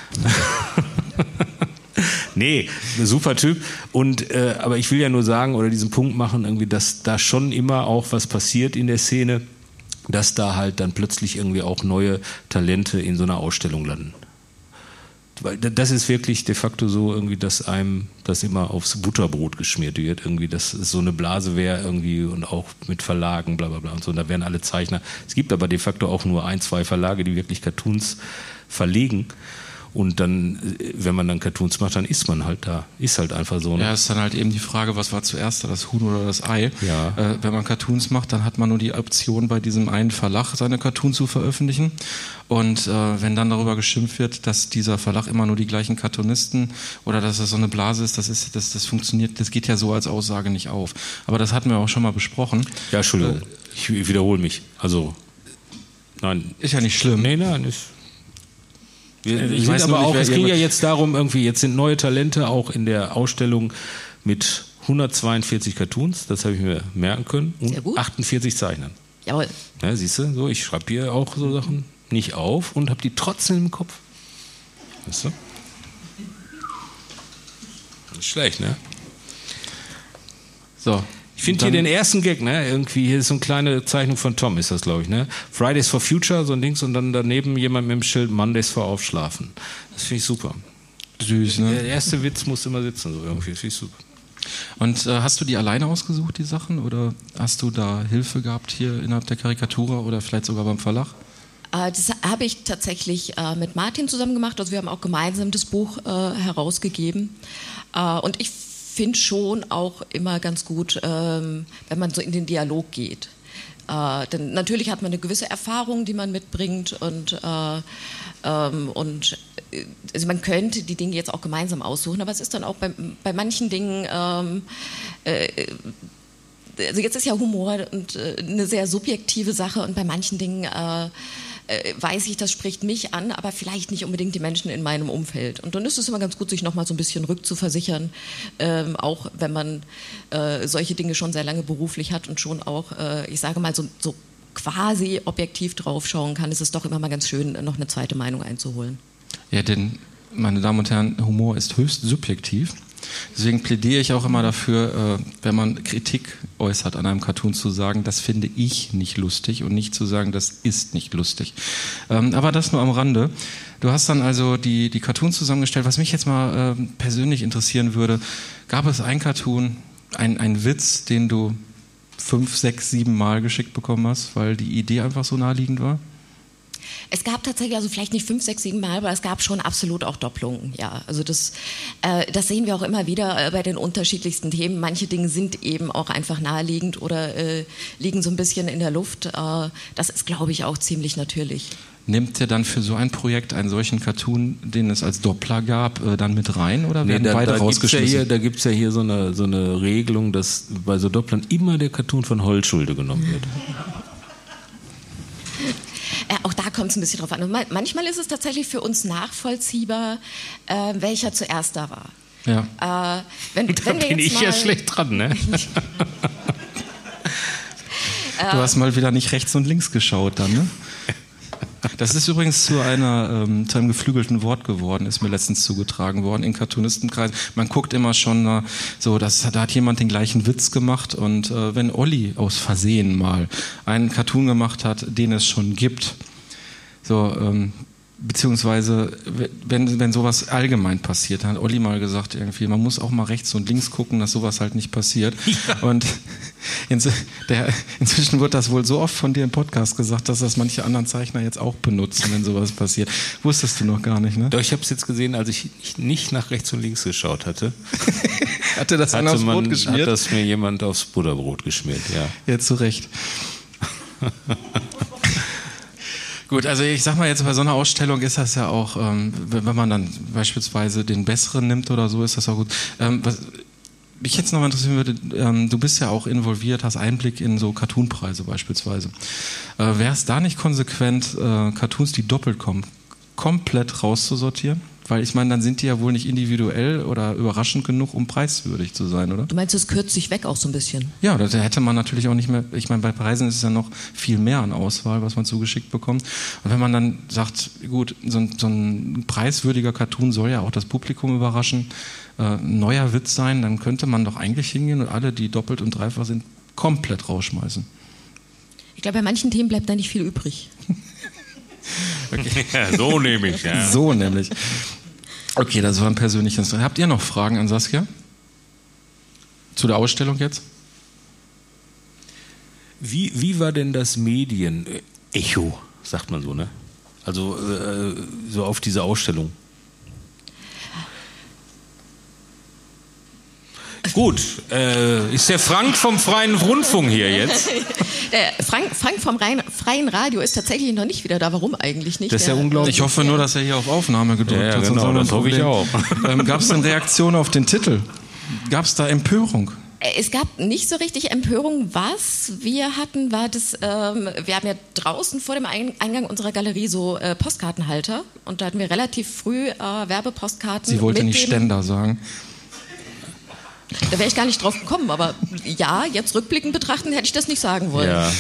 Nee, super Typ. Und aber ich will ja nur sagen oder diesen Punkt machen, irgendwie, dass da schon immer auch was passiert in der Szene, dass da halt dann plötzlich irgendwie auch neue Talente in so einer Ausstellung landen. Weil das ist wirklich de facto so, irgendwie, dass einem das immer aufs Butterbrot geschmiert wird, irgendwie, dass es so eine Blase wäre irgendwie und auch mit Verlagen, bla bla bla und so. Und da wären alle Zeichner. Es gibt aber de facto auch nur 1, 2 Verlage, die wirklich Cartoons verlegen. Und dann, wenn man dann Cartoons macht, dann ist man halt da. Ist halt einfach so. Ne? Ja, ist dann halt eben die Frage, was war zuerst, das Huhn oder das Ei? Ja. Wenn man Cartoons macht, dann hat man nur die Option, bei diesem einen Verlag seine Cartoons zu veröffentlichen. Und wenn dann darüber geschimpft wird, dass dieser Verlag immer nur die gleichen Cartoonisten oder dass das so eine Blase ist, das funktioniert, das geht ja so als Aussage nicht auf. Aber das hatten wir auch schon mal besprochen. Ja, Entschuldigung, ich wiederhole mich. Also, nein. Ist ja nicht schlimm. Nee, nein, ist... Ich weiß aber auch, es ging ja jetzt darum, irgendwie, jetzt sind neue Talente auch in der Ausstellung mit 142 Cartoons, das habe ich mir merken können, und 48 Zeichnern. Jawohl. Ja, siehst du, so, ich schreibe hier auch so Sachen nicht auf und habe die trotzdem im Kopf. Weißt du? Nicht schlecht, ne? So. Ich finde hier den ersten Gag, ne? Irgendwie, hier ist so eine kleine Zeichnung von Tom, ist das, glaube ich, ne? Fridays for Future, so ein Dings, und dann daneben jemand mit dem Schild Mondays for Aufschlafen. Das finde ich super. Süß, ne? Der erste Witz muss immer sitzen, so irgendwie. Das finde ich super. Und hast du die alleine ausgesucht, die Sachen? Oder hast du da Hilfe gehabt hier innerhalb der Karikatura oder vielleicht sogar beim Verlag? Das habe ich tatsächlich mit Martin zusammen gemacht. Also wir haben auch gemeinsam das Buch herausgegeben. Und ich finde schon auch immer ganz gut, wenn man so in den Dialog geht. Denn natürlich hat man eine gewisse Erfahrung, die man mitbringt und also man könnte die Dinge jetzt auch gemeinsam aussuchen, aber es ist dann auch bei manchen Dingen, also jetzt ist ja Humor und eine sehr subjektive Sache und bei manchen Dingen weiß ich, das spricht mich an, aber vielleicht nicht unbedingt die Menschen in meinem Umfeld. Und dann ist es immer ganz gut, sich nochmal so ein bisschen rückzuversichern, auch wenn man solche Dinge schon sehr lange beruflich hat und schon auch, ich sage mal, so quasi objektiv draufschauen kann, ist es doch immer mal ganz schön, noch eine zweite Meinung einzuholen. Ja, denn, meine Damen und Herren, Humor ist höchst subjektiv. Deswegen plädiere ich auch immer dafür, wenn man Kritik äußert an einem Cartoon, zu sagen, das finde ich nicht lustig und nicht zu sagen, das ist nicht lustig. Aber das nur am Rande. Du hast dann also die Cartoons zusammengestellt. Was mich jetzt mal persönlich interessieren würde, gab es ein Cartoon, ein Witz, den du 5, 6, 7 Mal geschickt bekommen hast, weil die Idee einfach so naheliegend war? Es gab tatsächlich, also vielleicht nicht 5, 6, 7 Mal, aber es gab schon absolut auch Doppelungen. Ja, also das sehen wir auch immer wieder bei den unterschiedlichsten Themen. Manche Dinge sind eben auch einfach naheliegend oder liegen so ein bisschen in der Luft. Das ist, glaube ich, auch ziemlich natürlich. Nimmt ihr dann für so ein Projekt einen solchen Cartoon, den es als Doppler gab, dann mit rein oder werden beide rausgeschmissen? Da gibt es ja hier so eine Regelung, dass bei so Dopplern immer der Cartoon von Holzschulde genommen wird. Auch da kommt es ein bisschen drauf an. Und manchmal ist es tatsächlich für uns nachvollziehbar, welcher zuerst da war. Ja. Da bin ich ja schlecht dran, ne? Du hast mal wieder nicht rechts und links geschaut dann, ne? Das ist übrigens zu einem geflügelten Wort geworden, ist mir letztens zugetragen worden in Cartoonistenkreisen. Man guckt immer schon so, da hat jemand den gleichen Witz gemacht und wenn Olli aus Versehen mal einen Cartoon gemacht hat, den es schon gibt, so beziehungsweise wenn sowas allgemein passiert, hat Olli mal gesagt irgendwie, man muss auch mal rechts und links gucken, dass sowas halt nicht passiert. Ja. Und inzwischen wird das wohl so oft von dir im Podcast gesagt, dass das manche anderen Zeichner jetzt auch benutzen, wenn sowas passiert. Wusstest du noch gar nicht, ne? Doch, ich habe es jetzt gesehen, als ich nicht nach rechts und links geschaut hatte. Hatte das einer aufs Brot geschmiert? Hat das mir jemand aufs Butterbrot geschmiert, ja. Ja, zu Recht. Gut, also ich sag mal jetzt, bei so einer Ausstellung ist das ja auch, wenn man dann beispielsweise den besseren nimmt oder so, ist das auch gut. Was mich jetzt noch mal interessieren würde, du bist ja auch involviert, hast Einblick in so Cartoonpreise beispielsweise. Wäre es da nicht konsequent, Cartoons, die doppelt kommen, komplett rauszusortieren? Weil ich meine, dann sind die ja wohl nicht individuell oder überraschend genug, um preiswürdig zu sein, oder? Du meinst, es kürzt sich weg auch so ein bisschen? Ja, da hätte man natürlich auch nicht mehr, ich meine, bei Preisen ist es ja noch viel mehr an Auswahl, was man zugeschickt bekommt. Und wenn man dann sagt, gut, so ein preiswürdiger Cartoon soll ja auch das Publikum überraschen, neuer Witz sein, dann könnte man doch eigentlich hingehen und alle, die doppelt und dreifach sind, komplett rausschmeißen. Ich glaube, bei manchen Themen bleibt da nicht viel übrig. Okay. Ja, so nämlich. Ja. So nämlich. Okay, das war ein persönliches. Habt ihr noch Fragen an Saskia? Zu der Ausstellung jetzt? Wie war denn das Medien-Echo, sagt man so, ne? Also so auf diese Ausstellung. Gut, ist der Frank vom Freien Rundfunk hier jetzt? Frank vom Freien Radio ist tatsächlich noch nicht wieder da. Warum eigentlich nicht? Das ist ja unglaublich. Ich hoffe nur, dass er hier auf Aufnahme gedrückt hat. Genau, das hoffe ich auch. Gab es denn Reaktionen auf den Titel? Gab es da Empörung? Es gab nicht so richtig Empörung. Was wir hatten, war das, wir haben ja draußen vor dem Eingang unserer Galerie so Postkartenhalter. Und da hatten wir relativ früh Werbepostkarten. Sie wollte nicht Ständer sagen. Da wäre ich gar nicht drauf gekommen, aber ja, jetzt rückblickend betrachten hätte ich das nicht sagen wollen. Ja.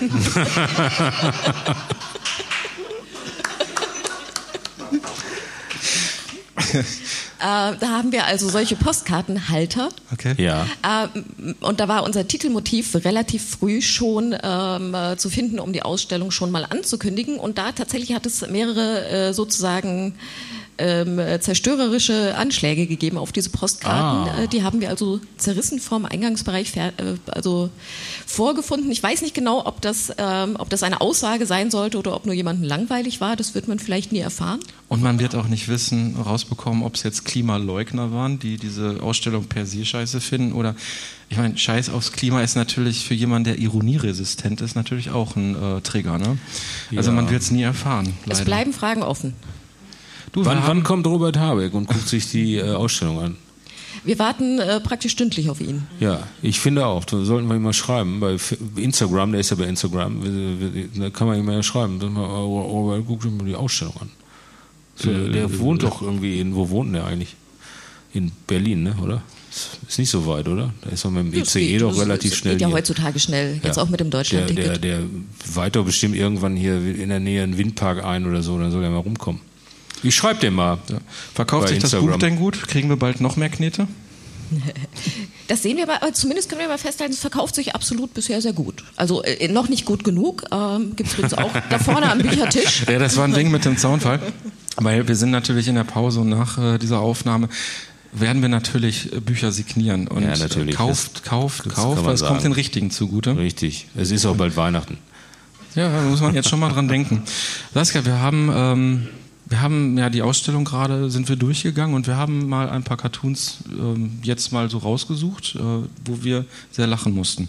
Da haben wir also solche Postkartenhalter. Okay. Ja. Und da war unser Titelmotiv relativ früh schon zu finden, um die Ausstellung schon mal anzukündigen. Und da tatsächlich hat es mehrere sozusagen zerstörerische Anschläge gegeben auf diese Postkarten. Die haben wir also zerrissen vom Eingangsbereich vorgefunden. Ich weiß nicht genau, ob das eine Aussage sein sollte oder ob nur jemandem langweilig war. Das wird man vielleicht nie erfahren. Und man wird auch nicht rausbekommen, ob es jetzt Klimaleugner waren, die diese Ausstellung per se scheiße finden oder, ich meine, Scheiß aufs Klima ist natürlich für jemanden, der ironieresistent ist, natürlich auch ein Trigger, ne? Also man wird es nie erfahren. Leider. Es bleiben Fragen offen. Wann kommt Robert Habeck und guckt sich die Ausstellung an? Wir warten praktisch stündlich auf ihn. Ja, ich finde auch. Da sollten wir ihm mal schreiben. Bei Instagram, der ist ja bei Instagram, da kann man ihm mal schreiben. Robert, guck dir mal die Ausstellung an. Der wohnt doch irgendwie wo wohnt der eigentlich? In Berlin, ne, oder? Ist nicht so weit, oder? Da ist man mit dem ICE doch relativ schnell. Geht ja heutzutage schnell, jetzt auch mit dem Deutschland-Ticket. Der weiter bestimmt irgendwann hier in der Nähe einen Windpark ein oder so, dann soll er mal rumkommen. Ich schreibe dem mal. Ja. Verkauft sich das Buch denn gut? Kriegen wir bald noch mehr Knete? Das sehen wir aber, zumindest können wir mal festhalten, es verkauft sich absolut bisher sehr gut. Also noch nicht gut genug, gibt es übrigens auch da vorne am Büchertisch. Ja, das war ein Ding mit dem Zaunfall, weil wir sind natürlich in der Pause und nach dieser Aufnahme werden wir natürlich Bücher signieren und ja, natürlich. kauft, weil es kommt den Richtigen zugute. Richtig, es ist auch bald Weihnachten. Ja, da muss man jetzt schon mal dran denken. Saskia, wir haben ja die Ausstellung gerade, sind wir durchgegangen und wir haben mal ein paar Cartoons jetzt mal so rausgesucht, wo wir sehr lachen mussten.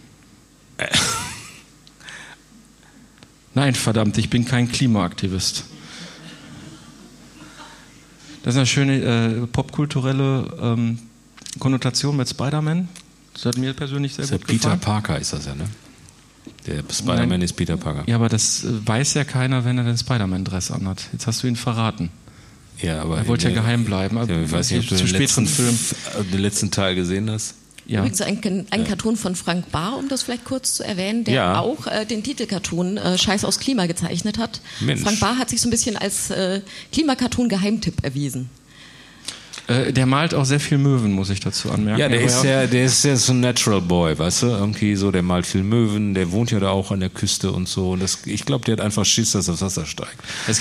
Nein, verdammt, ich bin kein Klimaaktivist. Das ist eine schöne popkulturelle Konnotation mit Spider-Man. Das hat mir persönlich sehr gut gefallen. Peter Parker ist das ja, ne? Der Spider-Man ist Peter Parker. Ja, aber das weiß ja keiner, wenn er den Spider-Man-Dress anhat. Jetzt hast du ihn verraten. Ja, aber er wollte ja geheim bleiben. Ja, ich weiß nicht, ob du den letzten Teil gesehen hast. Ja. Übrigens ein Cartoon von Frank Bahr, um das vielleicht kurz zu erwähnen, der auch den Titelcartoon Scheiß aus Klima gezeichnet hat. Mensch. Frank Bahr hat sich so ein bisschen als Klimacartoon-Geheimtipp erwiesen. Der malt auch sehr viel Möwen, muss ich dazu anmerken. Ja, der ist ja so ein Natural Boy, weißt du? Irgendwie so, der malt viel Möwen, der wohnt ja da auch an der Küste und so. Und ich glaube, der hat einfach Schiss, dass das Wasser steigt. Es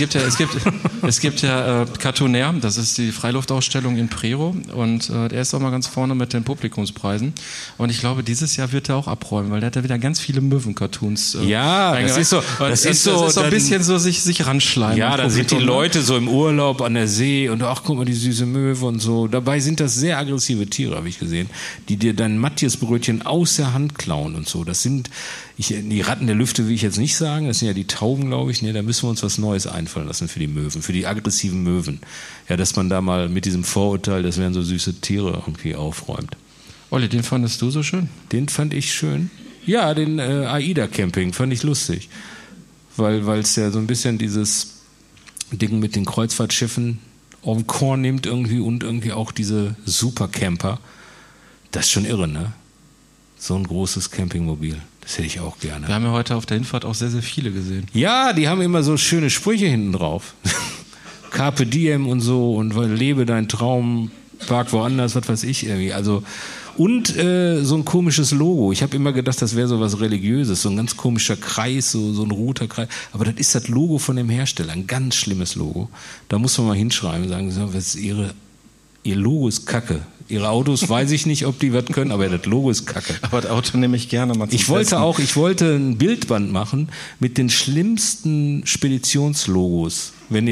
gibt ja Cartonair, das ist die Freiluftausstellung in Prero. Und der ist auch mal ganz vorne mit den Publikumspreisen. Und ich glaube, dieses Jahr wird er auch abräumen, weil der hat ja wieder ganz viele Möwen-Cartoons. Das ist so ein bisschen so sich ranschleimen. Ja, da sind die Leute so im Urlaub an der See und ach, guck mal, die süße Möwe und so. Dabei sind das sehr aggressive Tiere, habe ich gesehen, die dir dein Matthias-Brötchen aus der Hand klauen und so. Das sind, die Ratten der Lüfte will ich jetzt nicht sagen, das sind ja die Tauben, glaube ich. Ne, da müssen wir uns was Neues einfallen lassen für die Möwen, für die aggressiven Möwen. Ja, dass man da mal mit diesem Vorurteil, das wären so süße Tiere, irgendwie aufräumt. Olli, den fandest du so schön? Den fand ich schön. Ja, den AIDA-Camping fand ich lustig. Weil es ja so ein bisschen dieses Ding mit den Kreuzfahrtschiffen auf den Korn nimmt irgendwie und irgendwie auch diese Supercamper. Das ist schon irre, ne? So ein großes Campingmobil. Das hätte ich auch gerne. Wir haben ja heute auf der Hinfahrt auch sehr, sehr viele gesehen. Ja, die haben immer so schöne Sprüche hinten drauf. Carpe diem und so und lebe deinen Traum, park woanders, was weiß ich irgendwie. Also und so ein komisches Logo. Ich habe immer gedacht, das wäre so was Religiöses, so ein ganz komischer Kreis, so ein roter Kreis. Aber das ist das Logo von dem Hersteller, ein ganz schlimmes Logo. Da muss man mal hinschreiben und sagen, was ist ihr Logo ist Kacke. Ihre Autos weiß ich nicht, ob die was können, aber das Logo ist Kacke. Aber das Auto nehme ich gerne mal zum Ich wollte ein Bildband machen mit den schlimmsten Speditionslogos. Wenn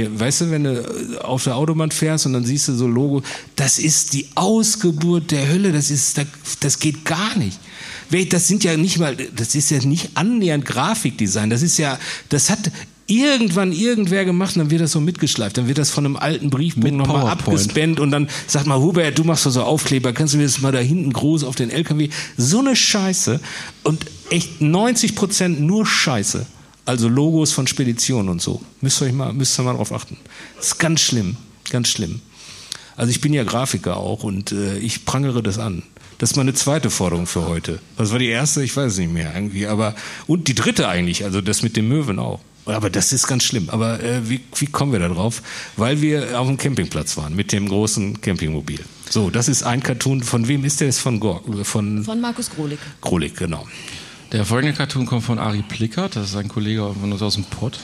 du auf der Autobahn fährst und dann siehst du so Logo, das ist die Ausgeburt der Hölle, das geht gar nicht. Das ist ja nicht annähernd Grafikdesign, das hat irgendwann irgendwer gemacht und dann wird das so mitgeschleift, dann wird das von einem alten Briefbogen nochmal abgespannt und dann sagt mal, Hubert, du machst doch so Aufkleber, kannst du mir das mal da hinten groß auf den LKW, so eine Scheiße und echt 90% nur Scheiße, also Logos von Speditionen und so, müsst ihr mal drauf achten, das ist ganz schlimm, ganz schlimm. Also ich bin ja Grafiker auch und ich prangere das an. Das ist meine zweite Forderung für heute. Was war die erste? Ich weiß es nicht mehr irgendwie, und die dritte eigentlich, also das mit den Möwen auch. Aber das ist ganz schlimm. Aber wie kommen wir da drauf? Weil wir auf dem Campingplatz waren mit dem großen Campingmobil. So, das ist ein Cartoon. Von wem ist der? Ist von Markus Grolik. Grolik, genau. Der folgende Cartoon kommt von Ari Plickert. Das ist ein Kollege von uns aus dem Pott.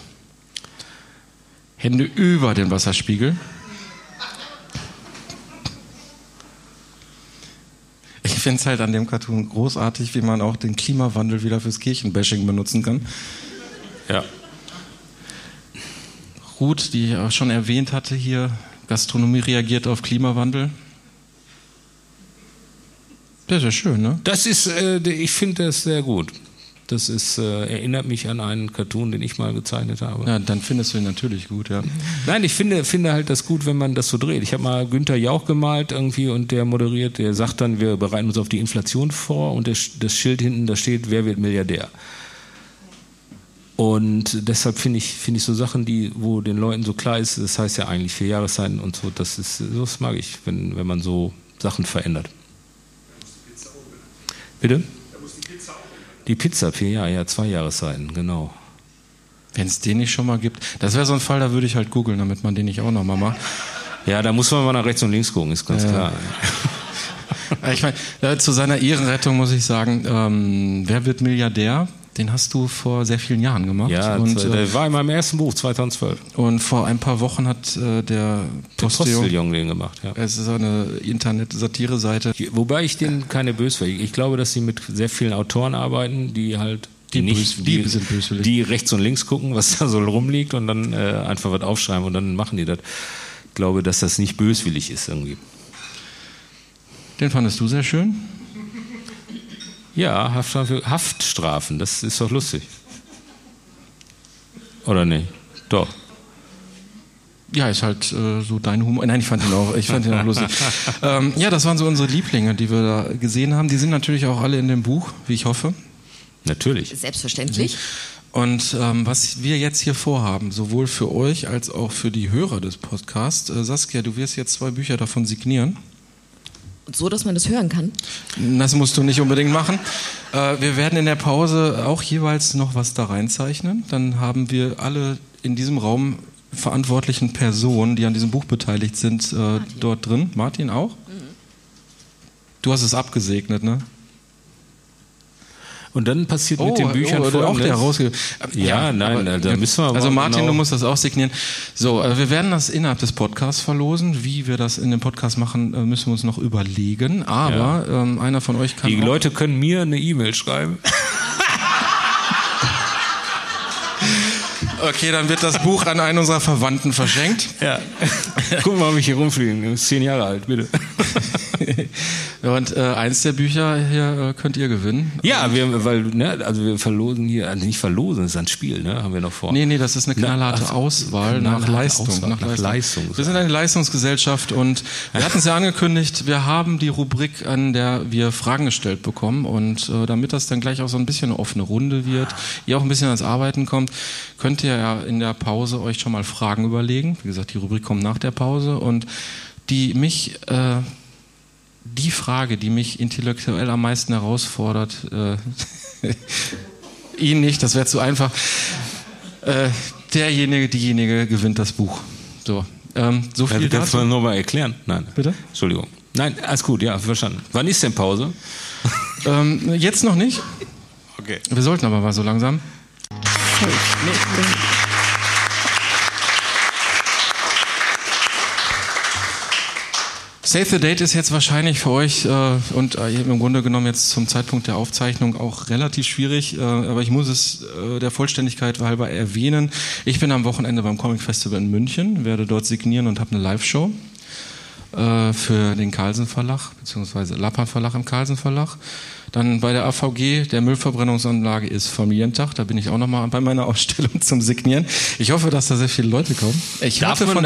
Hände über den Wasserspiegel. Ich finde es halt an dem Cartoon großartig, wie man auch den Klimawandel wieder fürs Kirchenbashing benutzen kann. Ja. Ruth, die ich schon erwähnt hatte hier, Gastronomie reagiert auf Klimawandel. Das ist ja schön, ne? Das ist, ich finde das sehr gut. Das erinnert mich an einen Cartoon, den ich mal gezeichnet habe. Ja, dann findest du ihn natürlich gut, ja. Nein, ich finde halt das gut, wenn man das so dreht. Ich habe mal Günther Jauch gemalt irgendwie und der moderiert, der sagt dann, wir bereiten uns auf die Inflation vor und das Schild hinten, da steht, wer wird Milliardär? Und deshalb finde ich so Sachen, wo den Leuten so klar ist, das heißt ja eigentlich 4 Jahreszeiten und so, das mag ich, wenn man so Sachen verändert. Bitte? Die Pizza, 4 Jahre, ja, 2 Jahreszeiten, genau. Wenn es den nicht schon mal gibt. Das wäre so ein Fall, da würde ich halt googeln, damit man den nicht auch nochmal macht. Ja, da muss man mal nach rechts und links gucken, ist ganz klar. Ich meine, zu seiner Ehrenrettung muss ich sagen, wer wird Milliardär? Den hast du vor sehr vielen Jahren gemacht. Ja, der war in meinem ersten Buch, 2012. Und vor ein paar Wochen hat der Postillon den gemacht. Ja. Es ist eine Internet-Satire-Seite. Wobei ich denen keine böswillig. Ich glaube, dass sie mit sehr vielen Autoren arbeiten, die halt die rechts und links gucken, was da so rumliegt und dann einfach was aufschreiben und dann machen die das. Ich glaube, dass das nicht böswillig ist irgendwie. Den fandest du sehr schön? Ja, Haftstrafen, das ist doch lustig. Oder nicht? Doch. Ja, ist halt so dein Humor. Nein, ich fand ihn auch lustig. Ja, das waren so unsere Lieblinge, die wir da gesehen haben. Die sind natürlich auch alle in dem Buch, wie ich hoffe. Natürlich. Selbstverständlich. Und was wir jetzt hier vorhaben, sowohl für euch als auch für die Hörer des Podcasts, Saskia, du wirst jetzt 2 Bücher davon signieren. So, dass man das hören kann? Das musst du nicht unbedingt machen. Wir werden in der Pause auch jeweils noch was da reinzeichnen. Dann haben wir alle in diesem Raum verantwortlichen Personen, die an diesem Buch beteiligt sind, dort drin. Martin auch? Du hast es abgesegnet, ne? Und dann passiert mit den Büchern auch der da müssen wir also Martin, du musst das auch signieren. So, wir werden das innerhalb des Podcasts verlosen. Wie wir das in dem Podcast machen, müssen wir uns noch überlegen. Aber einer von euch kann die Leute können mir eine E-Mail schreiben. Okay, dann wird das Buch an einen unserer Verwandten verschenkt. Ja. Guck mal, ob ich hier rumfliegen. Du bist 10 Jahre alt, bitte. Und eins der Bücher hier könnt ihr gewinnen. Ja, wir verlosen hier, also nicht verlosen, das ist ein Spiel, ne? Haben wir noch vor. Nee, das ist eine knallharte Auswahl nach Leistung. Nach Leistung. Wir sind eine Leistungsgesellschaft und wir hatten es ja angekündigt, wir haben die Rubrik, an der wir Fragen gestellt bekommen und damit das dann gleich auch so ein bisschen eine offene Runde wird, ihr auch ein bisschen ans Arbeiten kommt, könnt ihr ja in der Pause euch schon mal Fragen überlegen. Wie gesagt, die Rubrik kommt nach der Pause und die Frage, die mich intellektuell am meisten herausfordert, ihn nicht, das wäre zu einfach. Diejenige gewinnt das Buch. So viel dazu. Kannst du nur mal erklären? Nein. Bitte? Entschuldigung. Nein, alles gut, ja, verstanden. Wann ist denn Pause? Jetzt noch nicht. Okay. Wir sollten aber mal so langsam. Save the Date ist jetzt wahrscheinlich für euch und im Grunde genommen jetzt zum Zeitpunkt der Aufzeichnung auch relativ schwierig, aber ich muss es der Vollständigkeit halber erwähnen. Ich bin am Wochenende beim Comic Festival in München, werde dort signieren und habe eine Live-Show für den Carlsen Verlag, beziehungsweise Lappan Verlag im Carlsen Verlag. Dann bei der AVG, der Müllverbrennungsanlage, ist Familientag. Da bin ich auch nochmal bei meiner Ausstellung zum Signieren. Ich hoffe, dass da sehr viele Leute kommen. Ich hörte von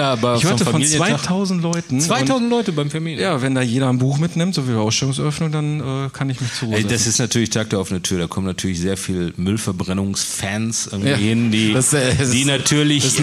2000 Leuten. 2000 Leute beim Familientag? Ja, wenn da jeder ein Buch mitnimmt, so wie bei Ausstellungseröffnung, dann kann ich mich zur Ruhe setzen. Das ist natürlich Tag der offenen Tür. Da kommen natürlich sehr viele Müllverbrennungsfans hin, die natürlich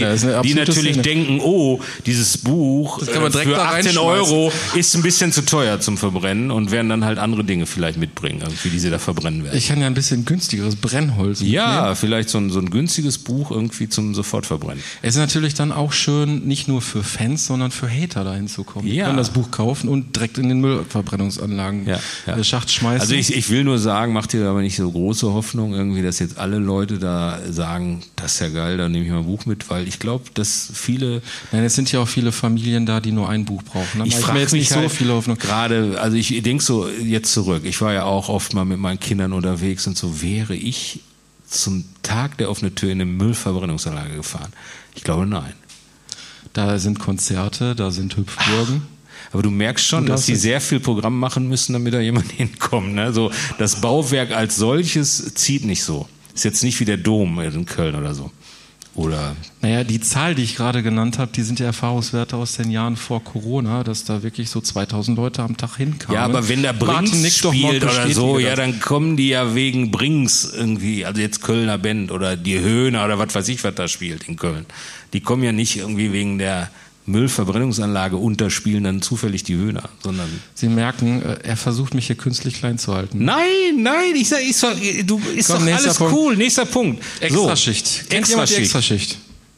denken, oh, dieses Buch für 18 € ist ein bisschen zu teuer zum Verbrennen und werden dann halt andere Dinge vielleicht mitbringen, irgendwie, die sie da verbrennen werden. Ich kann ja ein bisschen günstigeres Brennholz mitnehmen. Ja, vielleicht so ein günstiges Buch irgendwie zum Sofortverbrennen. Es ist natürlich dann auch schön, nicht nur für Fans, sondern für Hater dahin zu kommen. Ja. Die können das Buch kaufen und direkt in den Müllverbrennungsanlagen Schacht schmeißen. Also ich will nur sagen, macht ihr aber nicht so große Hoffnung irgendwie, dass jetzt alle Leute da sagen, das ist ja geil, da nehme ich mal ein Buch mit, weil ich glaube, dass viele... Nein, es sind ja auch viele Familien da, die nur ein Buch brauchen. Ich frage mir jetzt nicht so viel Hoffnung. Gerade, also ich denke so jetzt zurück, ich war ja auch oft mal mit meinen Kindern unterwegs und so, wäre ich zum Tag der offenen Tür in eine Müllverbrennungsanlage gefahren? Ich glaube, nein. Da sind Konzerte, da sind Hüpfburgen. Aber du merkst schon, dass sie sehr viel Programm machen müssen, damit da jemand hinkommt. Ne? So, das Bauwerk als solches zieht nicht so. Ist jetzt nicht wie der Dom in Köln oder so. Oder? Naja, die Zahl, die ich gerade genannt habe, die sind ja Erfahrungswerte aus den Jahren vor Corona, dass da wirklich so 2000 Leute am Tag hinkamen. Ja, aber wenn da Brings spielt oder so, ja, dann kommen die ja wegen Brings irgendwie, also jetzt Kölner Band oder die Höhner oder was weiß ich, was da spielt in Köln. Die kommen ja nicht irgendwie wegen der Müllverbrennungsanlage und da spielen dann zufällig die Höhner, sondern... Sie merken, er versucht mich hier künstlich klein zu halten. Nein, ich sag, ist doch alles cool. Nächster Punkt. Extraschicht. Extraschicht.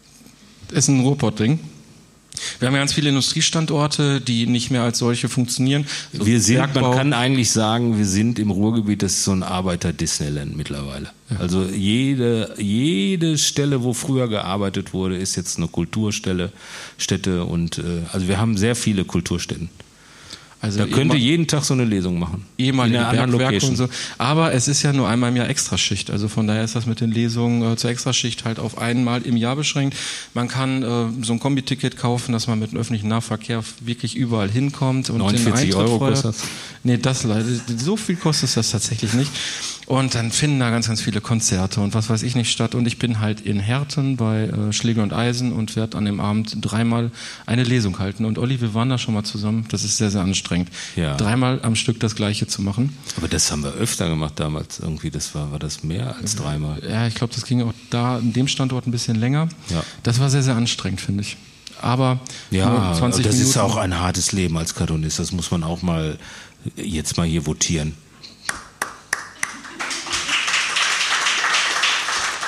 Ist ein Ruhrpott-Ding. Wir haben ja ganz viele Industriestandorte, die nicht mehr als solche funktionieren. So man kann eigentlich sagen, wir sind im Ruhrgebiet, das ist so ein Arbeiter-Disneyland mittlerweile. Ja. Also jede Stelle, wo früher gearbeitet wurde, ist jetzt eine Stätte und also wir haben sehr viele Kulturstätten. Also da könnte jeden Tag so eine Lesung machen. Ehemalige Bergwerke und so. Aber es ist ja nur einmal im Jahr Extraschicht. Also von daher ist das mit den Lesungen zur Extraschicht halt auf einmal im Jahr beschränkt. Man kann so ein Kombi-Ticket kaufen, dass man mit dem öffentlichen Nahverkehr wirklich überall hinkommt. Und 49 € kostet das? Nee, das leider. So viel kostet das tatsächlich nicht. Und dann finden da ganz, ganz viele Konzerte und was weiß ich nicht statt. Und ich bin halt in Herten bei Schlegel und Eisen und werde an dem Abend 3-mal eine Lesung halten. Und Olli, wir waren da schon mal zusammen. Das ist sehr, sehr anstrengend. Ja. 3-mal am Stück das Gleiche zu machen. Aber das haben wir öfter gemacht damals irgendwie. War das mehr als 3-mal? Ja, ich glaube, das ging auch da in dem Standort ein bisschen länger. Ja. Das war sehr, sehr anstrengend, finde ich. Aber ja, 20 das Minuten. Ist auch ein hartes Leben als Cartoonist. Das muss man auch mal jetzt mal hier votieren.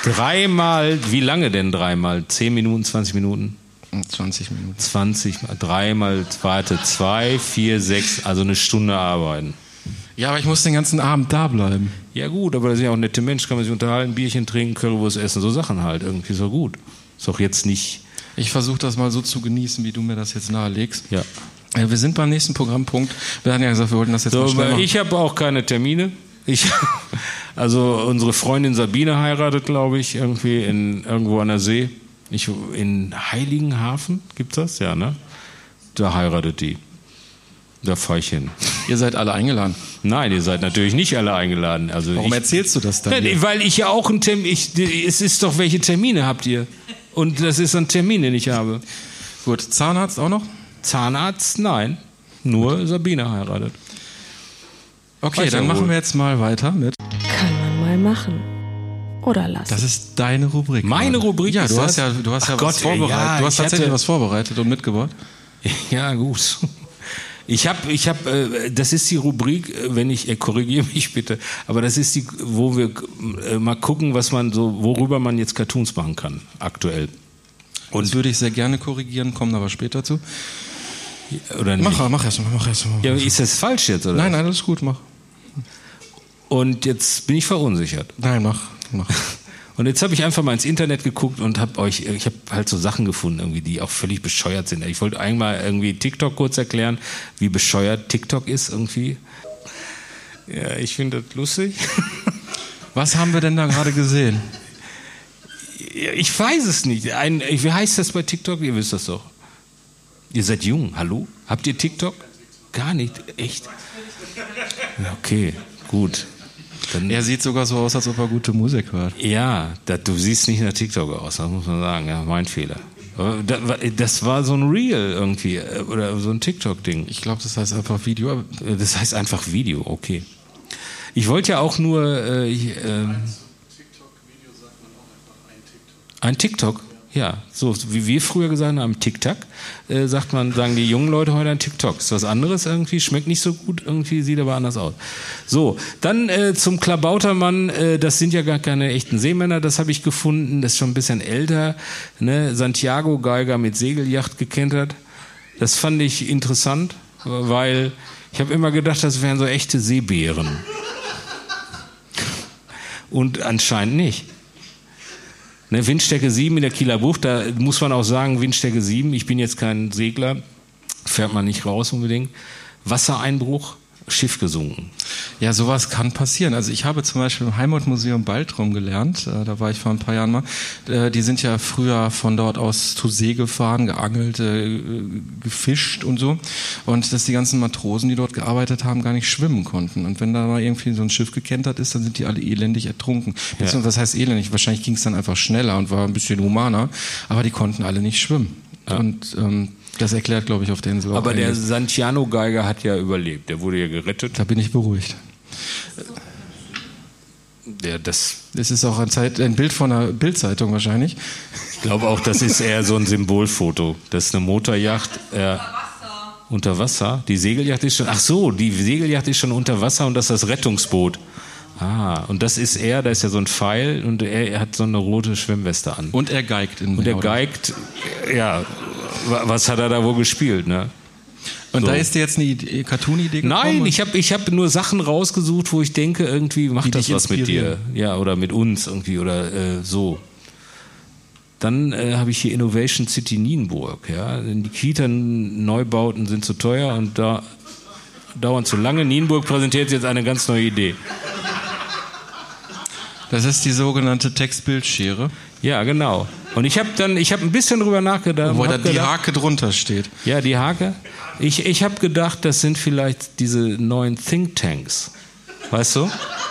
Dreimal, wie lange denn dreimal? 10 Minuten, 20 Minuten? 20 Minuten. 20 mal, dreimal, warte, 2, 4, 6, also eine Stunde arbeiten. Ja, aber ich muss den ganzen Abend da bleiben. Ja gut, aber das sind ja auch nette Menschen, kann man sich unterhalten, Bierchen trinken, Currywurst essen, so Sachen halt, irgendwie so gut. Ist doch jetzt nicht... Ich versuche das mal so zu genießen, wie du mir das jetzt nahelegst. Ja. Wir sind beim nächsten Programmpunkt. Wir hatten ja gesagt, wir wollten das jetzt mal schnell machen. Ich habe auch keine Termine. Also unsere Freundin Sabine heiratet, glaube ich, irgendwie irgendwo an der See. In Heiligenhafen, gibt's das? Ja, ne? Da heiratet die. Da fahre ich hin. Ihr seid alle eingeladen? Nein, ihr seid natürlich nicht alle eingeladen. Also warum erzählst du das dann? Weil ich ja auch einen Termin... Es ist doch, welche Termine habt ihr? Und das ist ein Termin, den ich habe. Gut, Zahnarzt auch noch? Zahnarzt, nein. Nur Sabine heiratet. Okay, dann machen wir jetzt mal weiter mit... Kann man mal machen. Oder lassen. Das ist deine Rubrik. Meine Rubrik? Ja, ist du hast ja was vorbereitet. Ja, du hast tatsächlich was vorbereitet und mitgebracht. Ja, gut. Das ist die Rubrik, korrigiere mich bitte, aber das ist die, wo wir mal gucken, worüber man jetzt Cartoons machen kann, aktuell. Und das würde ich sehr gerne korrigieren, kommen aber später zu. Oder nicht? Mach erst mal. Ja, ist das falsch jetzt, oder? Nein, alles gut, mach. Und jetzt bin ich verunsichert. Nein, mach. Und jetzt habe ich einfach mal ins Internet geguckt und habe halt so Sachen gefunden, irgendwie, die auch völlig bescheuert sind. Ich wollte einmal irgendwie TikTok kurz erklären, wie bescheuert TikTok ist irgendwie. Ja, ich finde das lustig. Was haben wir denn da gerade gesehen? Ich weiß es nicht. Wie heißt das bei TikTok? Ihr wisst das doch. Ihr seid jung, hallo? Habt ihr TikTok? Gar nicht, echt? Okay, gut. Dann, er sieht sogar so aus, als ob er gute Musik hört. Ja, du siehst nicht nach TikTok aus, das muss man sagen, ja, mein Fehler. Das war so ein Reel irgendwie, oder so ein TikTok-Ding. Ich glaube, das heißt einfach Video. Das heißt einfach Video, okay. Ich wollte ja auch nur... TikTok-Video sagt man auch einfach ein TikTok. Ja, so wie wir früher gesagt haben, TikTok, sagen die jungen Leute heute ein TikTok. Ist was anderes irgendwie, schmeckt nicht so gut, irgendwie sieht aber anders aus. So, dann zum Klabautermann, das sind ja gar keine echten Seemänner, das habe ich gefunden, das ist schon ein bisschen älter, ne? Santiago Geiger mit Segelyacht gekentert. Das fand ich interessant, weil ich habe immer gedacht, das wären so echte Seebären. Und anscheinend nicht. Ne, Windstärke 7 in der Kieler Bucht, da muss man auch sagen, Windstärke 7, ich bin jetzt kein Segler, fährt man nicht raus unbedingt. Wassereinbruch, Schiff gesunken. Ja, sowas kann passieren. Also ich habe zum Beispiel im Heimatmuseum Baltrum gelernt, da war ich vor ein paar Jahren mal, die sind ja früher von dort aus zur See gefahren, geangelt, gefischt und so, und dass die ganzen Matrosen, die dort gearbeitet haben, gar nicht schwimmen konnten. Und wenn da mal irgendwie so ein Schiff gekentert ist, dann sind die alle elendig ertrunken. Ja. Was heißt elendig? Wahrscheinlich ging es dann einfach schneller und war ein bisschen humaner, aber die konnten alle nicht schwimmen. Ja. Und das erklärt, glaube ich, auf der Insel auch. Aber der Santiago Geiger hat ja überlebt. Der wurde ja gerettet. Da bin ich beruhigt. Ja, das ist auch ein Bild von einer Bildzeitung wahrscheinlich. Ich glaube auch, das ist eher so ein Symbolfoto. Das ist eine Motoryacht. Unter Wasser? Die Segelyacht ist schon... Ach so, die Segelyacht ist schon unter Wasser und das ist das Rettungsboot. Ah, und das ist da ist ja so ein Pfeil und er hat so eine rote Schwimmweste an. Und er geigt. Ja... Was hat er da wohl gespielt, ne? Und so. Da ist dir jetzt eine Cartoon-Idee gekommen? Nein, ich hab nur Sachen rausgesucht, wo ich denke, irgendwie macht das was mit dir. Ja, oder mit uns irgendwie oder so. Dann habe ich hier Innovation City Nienburg. Ja? Die Kita-Neubauten sind zu teuer und da dauern zu lange. Nienburg präsentiert jetzt eine ganz neue Idee. Das ist die sogenannte Textbildschere. Ja, genau. Und ich habe ein bisschen drüber nachgedacht. Wo da die Hake drunter steht. Ja, die Hake. Ich habe gedacht, das sind vielleicht diese neuen Thinktanks. Weißt du?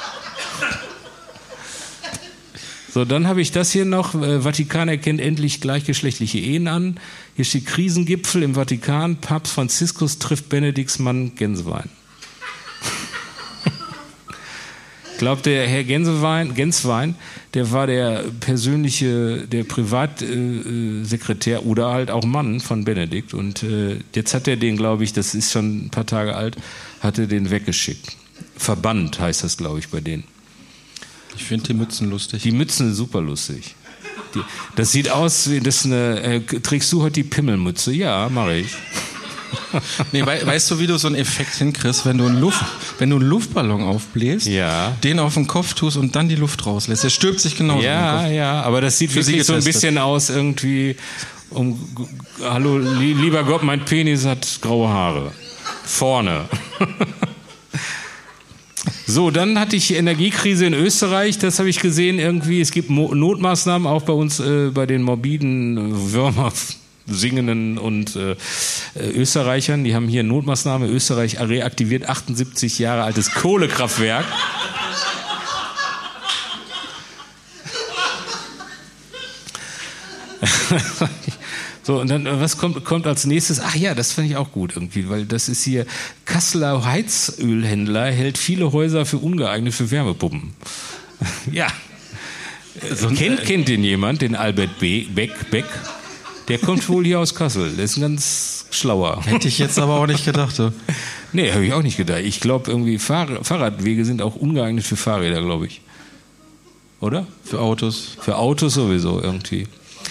So, dann habe ich das hier noch. Vatikan erkennt endlich gleichgeschlechtliche Ehen an. Hier steht Krisengipfel im Vatikan. Papst Franziskus trifft Benediktsmann Gänsewein. Ich glaube, der Herr Genswein, der war der Privatsekretär oder halt auch Mann von Benedikt. Und jetzt hat er den, glaube ich, das ist schon ein paar Tage alt, hat er den weggeschickt. Verbannt heißt das, glaube ich, bei denen. Ich finde die Mützen lustig. Die Mützen sind super lustig. Das sieht aus wie trägst du heute die Pimmelmütze? Ja, mache ich. Nee, weißt du, wie du so einen Effekt hinkriegst, wenn du einen Luftballon aufbläst, den auf den Kopf tust und dann die Luft rauslässt? Der stülpt sich genauso. Ja, aber das sieht wirklich so ein bisschen aus irgendwie, hallo, lieber Gott, mein Penis hat graue Haare. Vorne. So, dann hatte ich Energiekrise in Österreich, das habe ich gesehen irgendwie. Es gibt Notmaßnahmen auch bei uns, bei den morbiden Würmer singenden und Österreichern. Die haben hier Notmaßnahme. Österreich reaktiviert 78 Jahre altes Kohlekraftwerk. So, und dann, was kommt als nächstes? Ach ja, das fand ich auch gut irgendwie, weil das ist hier, Kasseler Heizölhändler hält viele Häuser für ungeeignet für Wärmepumpen. Ja. Kennt den jemand, den Albert Beck? Der kommt wohl hier aus Kassel. Der ist ein ganz schlauer. Hätte ich jetzt aber auch nicht gedacht. So. Nee, habe ich auch nicht gedacht. Ich glaube, irgendwie Fahrradwege sind auch ungeeignet für Fahrräder, glaube ich. Oder? Für Autos. Für Autos sowieso irgendwie.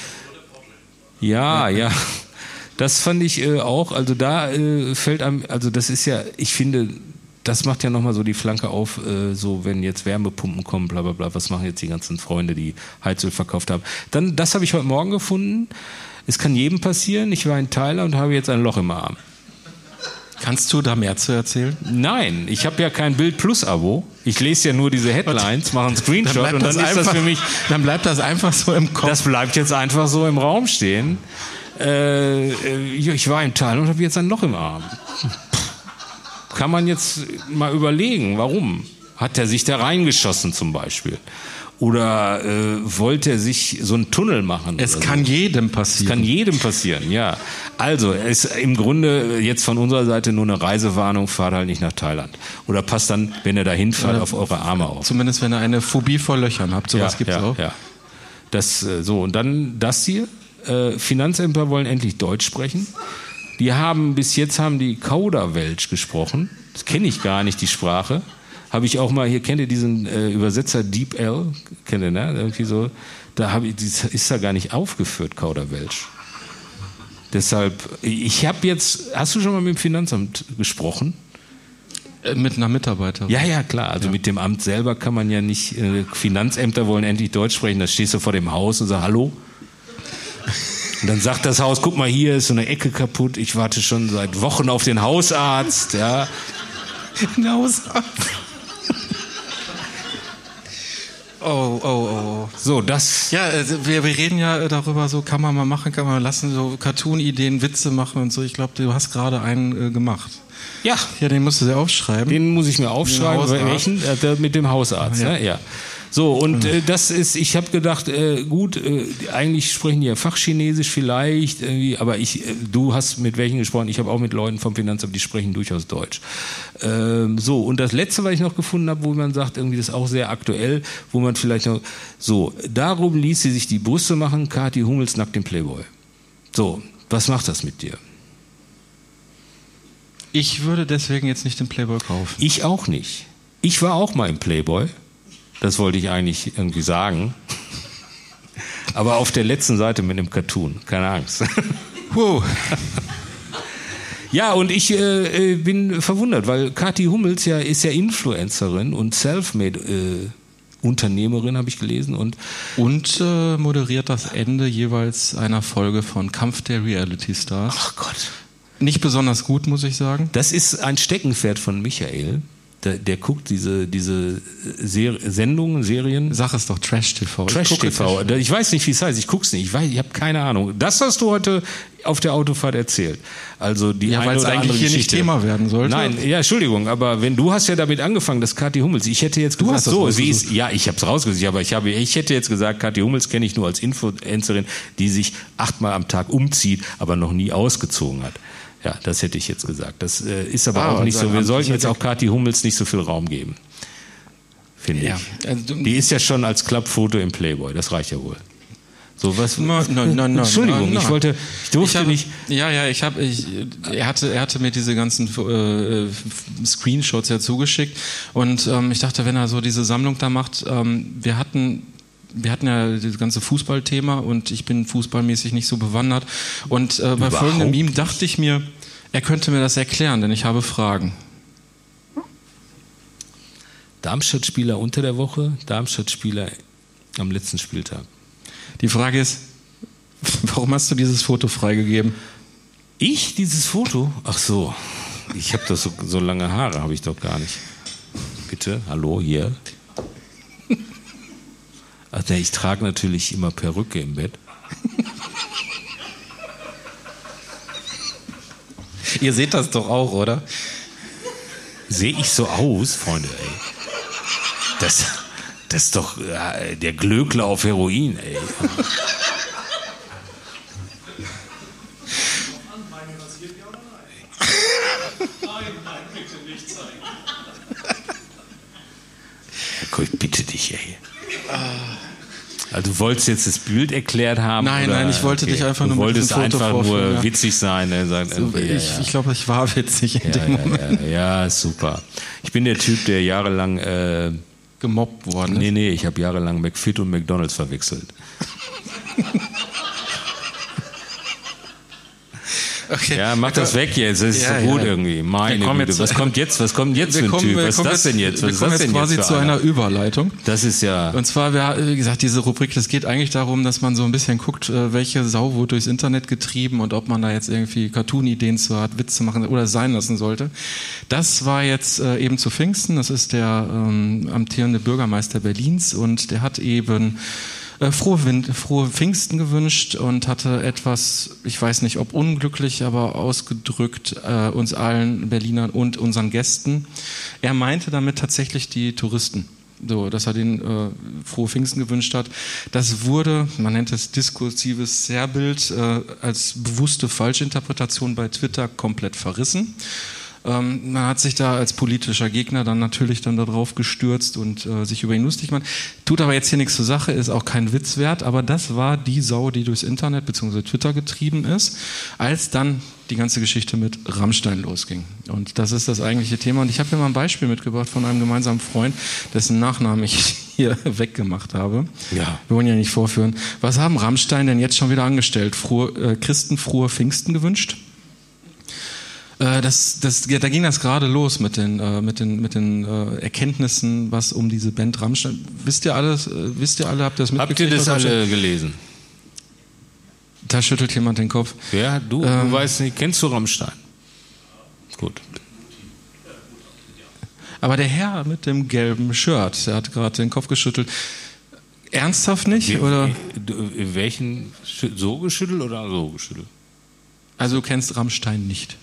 Ja. Das fand ich auch. Also da fällt einem, also das ist ja, ich finde, das macht ja nochmal so die Flanke auf, so wenn jetzt Wärmepumpen kommen, bla bla bla, was machen jetzt die ganzen Freunde, die Heizöl verkauft haben. Dann, das habe ich heute Morgen gefunden. Es kann jedem passieren. Ich war in Thailand und habe jetzt ein Loch im Arm. Kannst du da mehr zu erzählen? Nein, ich habe ja kein Bild Plus Abo. Ich lese ja nur diese Headlines, mache einen Screenshot und dann ist das für mich. Dann bleibt das einfach so im Kopf. Das bleibt jetzt einfach so im Raum stehen. Ich war in Thailand und habe jetzt ein Loch im Arm. Kann man jetzt mal überlegen, warum? Hat er sich da reingeschossen zum Beispiel? Oder wollte er sich so einen Tunnel machen? Es kann jedem passieren. Es kann jedem passieren, ja. Also, es ist im Grunde jetzt von unserer Seite nur eine Reisewarnung, fahrt halt nicht nach Thailand. Oder passt dann, wenn ihr da hinfahrt, auf eure Arme auf. Zumindest, wenn ihr eine Phobie vor Löchern habt, sowas gibt's auch. Ja. Das, so, und dann das hier. Finanzämter wollen endlich Deutsch sprechen. Bis jetzt haben die Kauderwelsch gesprochen. Das kenne ich gar nicht, die Sprache. Habe ich auch mal, hier kennt ihr diesen Übersetzer Deep L? Kennt ihr, ne? Irgendwie so. Ist da gar nicht aufgeführt, Kauderwelsch. Deshalb, hast du schon mal mit dem Finanzamt gesprochen? Mit einer Mitarbeiterin. Ja, klar. Also mit dem Amt selber kann man ja nicht, Finanzämter wollen endlich Deutsch sprechen, da stehst du vor dem Haus und sagst, hallo? Und dann sagt das Haus, guck mal, hier ist so eine Ecke kaputt, ich warte schon seit Wochen auf den Hausarzt, ja. Den Hausarzt. Oh. So, das. Ja, wir reden ja darüber, so kann man mal machen, kann man lassen, so Cartoon-Ideen, Witze machen und so. Ich glaube, du hast gerade einen gemacht. Ja. Ja, den musst du dir aufschreiben. Den muss ich mir aufschreiben. Welchen? Mit dem Hausarzt, ja. Ne? Ja. So, und das ist, ich habe gedacht, gut, eigentlich sprechen die ja Fachchinesisch vielleicht, irgendwie, aber du hast mit welchen gesprochen? Ich habe auch mit Leuten vom Finanzamt, die sprechen durchaus Deutsch. So, und das Letzte, was ich noch gefunden habe, wo man sagt, irgendwie das ist auch sehr aktuell, wo man vielleicht noch, so, darum ließ sie sich die Brüste machen, Kathi Hummels nackt im Playboy. So, was macht das mit dir? Ich würde deswegen jetzt nicht den Playboy kaufen. Ich auch nicht. Ich war auch mal im Playboy. Das wollte ich eigentlich irgendwie sagen. Aber auf der letzten Seite mit einem Cartoon. Keine Angst. Wow. Ja, und ich bin verwundert, weil Kathi Hummels ist ja Influencerin und Selfmade Unternehmerin, habe ich gelesen. Und moderiert das Ende jeweils einer Folge von Kampf der Reality Stars. Ach Gott. Nicht besonders gut, muss ich sagen. Das ist ein Steckenpferd von Michael. Der guckt diese Sendungen, Serien. Sag es doch, Trash-TV. Trash-TV. Ich weiß nicht, wie es heißt. Ich guck's nicht. Ich habe keine Ahnung. Das hast du heute auf der Autofahrt erzählt. Also die eine weil es oder eigentlich andere hier Geschichte. nicht Thema werden sollte. Nein, ja, Entschuldigung, aber du hast ja damit angefangen, dass Kathi Hummels. Ich hätte jetzt gesagt, ich habe es rausgesucht, aber ich hätte jetzt gesagt, Kathi Hummels kenne ich nur als Influencerin, die sich 8-mal am Tag umzieht, aber noch nie ausgezogen hat. Ja, das hätte ich jetzt gesagt. Das ist aber auch nicht so. Wir sollten jetzt auch Kathi Hummels nicht so viel Raum geben. Finde ich. Also, die ist ja schon als Klappfoto im Playboy. Das reicht ja wohl. So was? Nein. Entschuldigung, ich durfte nicht. Ja, er hatte mir diese ganzen Screenshots ja zugeschickt und ich dachte, wenn er so diese Sammlung da macht, wir hatten ja das ganze Fußballthema und ich bin fußballmäßig nicht so bewandert und bei folgendem Meme dachte ich mir, er könnte mir das erklären, denn ich habe Fragen. Darmstadt-Spieler unter der Woche, Darmstadt-Spieler am letzten Spieltag. Die Frage ist, warum hast du dieses Foto freigegeben? Ich? Dieses Foto? Ach so, ich habe doch so lange Haare, habe ich doch gar nicht. Bitte, hallo, hier. Ach, ich trage natürlich immer Perücke im Bett. Ihr seht das doch auch, oder? Sehe ich so aus, Freunde, ey? Das ist doch der Glöckler auf Heroin, ey. Nein, bitte nicht zeigen. Ich bitte dich, ey. Also du wolltest jetzt das Bild erklärt haben? Nein, ich wollte dich einfach nur mit diesem Foto einfach vorführen, nur witzig sein. Ich glaube, ich war witzig in dem Moment. Ja, super. Ich bin der Typ, der jahrelang gemobbt worden ist. Nee, ich habe jahrelang McFit und McDonald's verwechselt. Okay. Ja, mach das weg jetzt, das ist so gut irgendwie. Meine Güte, was kommt jetzt für ein Typ? Was ist das denn jetzt? Wir kommen jetzt quasi zu einer Überleitung. Das ist ja... Und zwar, wie gesagt, diese Rubrik, das geht eigentlich darum, dass man so ein bisschen guckt, welche Sau wurde durchs Internet getrieben und ob man da jetzt irgendwie Cartoon-Ideen zu hat, Witze machen oder sein lassen sollte. Das war jetzt eben zu Pfingsten, das ist der amtierende Bürgermeister Berlins und der hat eben frohe Pfingsten gewünscht und hatte etwas, ich weiß nicht, ob unglücklich, aber ausgedrückt uns allen Berlinern und unseren Gästen. Er meinte damit tatsächlich die Touristen. So, dass er den frohe Pfingsten gewünscht hat. Das wurde, man nennt es diskursives Zerrbild, als bewusste Falschinterpretation bei Twitter komplett verrissen. Man hat sich da als politischer Gegner dann natürlich dann darauf gestürzt und sich über ihn lustig gemacht. Tut aber jetzt hier nichts zur Sache, ist auch kein Witz wert, aber das war die Sau, die durchs Internet bzw. Twitter getrieben ist, als dann die ganze Geschichte mit Rammstein losging. Und das ist das eigentliche Thema. Und ich habe hier mal ein Beispiel mitgebracht von einem gemeinsamen Freund, dessen Nachnamen ich hier weggemacht habe. Ja. Wir wollen ja nicht vorführen. Was haben Rammstein denn jetzt schon wieder angestellt? Christen frohe Pfingsten gewünscht? Da ging das gerade los mit den Erkenntnissen, was um diese Band Rammstein. Wisst ihr alle, habt ihr das mitgekriegt? Habt ihr das alle gelesen? Da schüttelt jemand den Kopf. Ja, du weißt nicht, kennst du Rammstein? Gut. Aber der Herr mit dem gelben Shirt, der hat gerade den Kopf geschüttelt. Ernsthaft nicht? Oder? Welchen? So geschüttelt oder so geschüttelt? Also du kennst Rammstein nicht?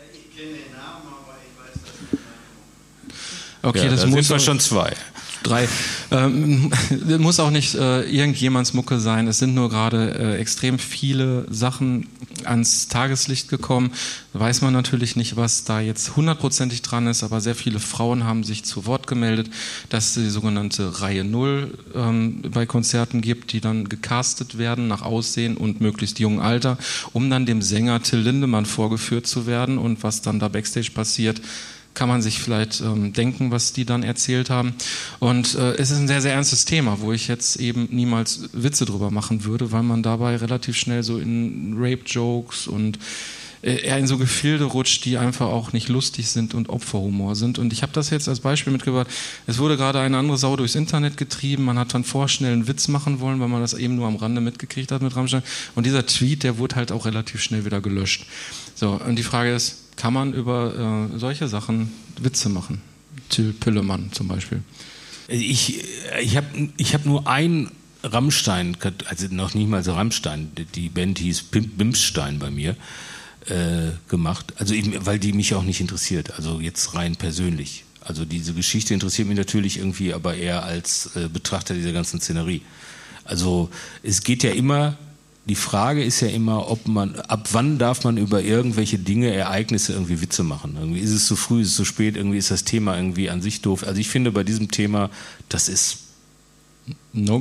Okay, ja, das sind muss wir schon 2. 3. Muss auch nicht irgendjemands Mucke sein. Es sind nur gerade extrem viele Sachen ans Tageslicht gekommen. Weiß man natürlich nicht, was da jetzt 100%ig dran ist, aber sehr viele Frauen haben sich zu Wort gemeldet, dass es die sogenannte Reihe 0 bei Konzerten gibt, die dann gecastet werden nach Aussehen und möglichst jungem Alter, um dann dem Sänger Till Lindemann vorgeführt zu werden. Und was dann da Backstage passiert, kann man sich vielleicht denken, was die dann erzählt haben. Und es ist ein sehr, sehr ernstes Thema, wo ich jetzt eben niemals Witze drüber machen würde, weil man dabei relativ schnell so in Rape-Jokes und eher in so Gefilde rutscht, die einfach auch nicht lustig sind und Opferhumor sind. Und ich habe das jetzt als Beispiel mitgebracht. Es wurde gerade eine andere Sau durchs Internet getrieben. Man hat dann vorschnell einen Witz machen wollen, weil man das eben nur am Rande mitgekriegt hat mit Rammstein. Und dieser Tweet, der wurde halt auch relativ schnell wieder gelöscht. So, und die Frage ist, kann man über solche Sachen Witze machen? Till Pillemann zum Beispiel. Ich hab nur ein Rammstein, also noch nicht mal so Rammstein, die Band hieß Bimstein bei mir, gemacht. Also eben, weil die mich auch nicht interessiert, also jetzt rein persönlich. Also diese Geschichte interessiert mich natürlich irgendwie, aber eher als Betrachter dieser ganzen Szenerie. Also es geht ja immer... Die Frage ist ja immer, ab wann darf man über irgendwelche Dinge, Ereignisse irgendwie Witze machen? Irgendwie ist es zu früh, ist es zu spät, irgendwie ist das Thema irgendwie an sich doof. Also ich finde bei diesem Thema, das ist... No-Go?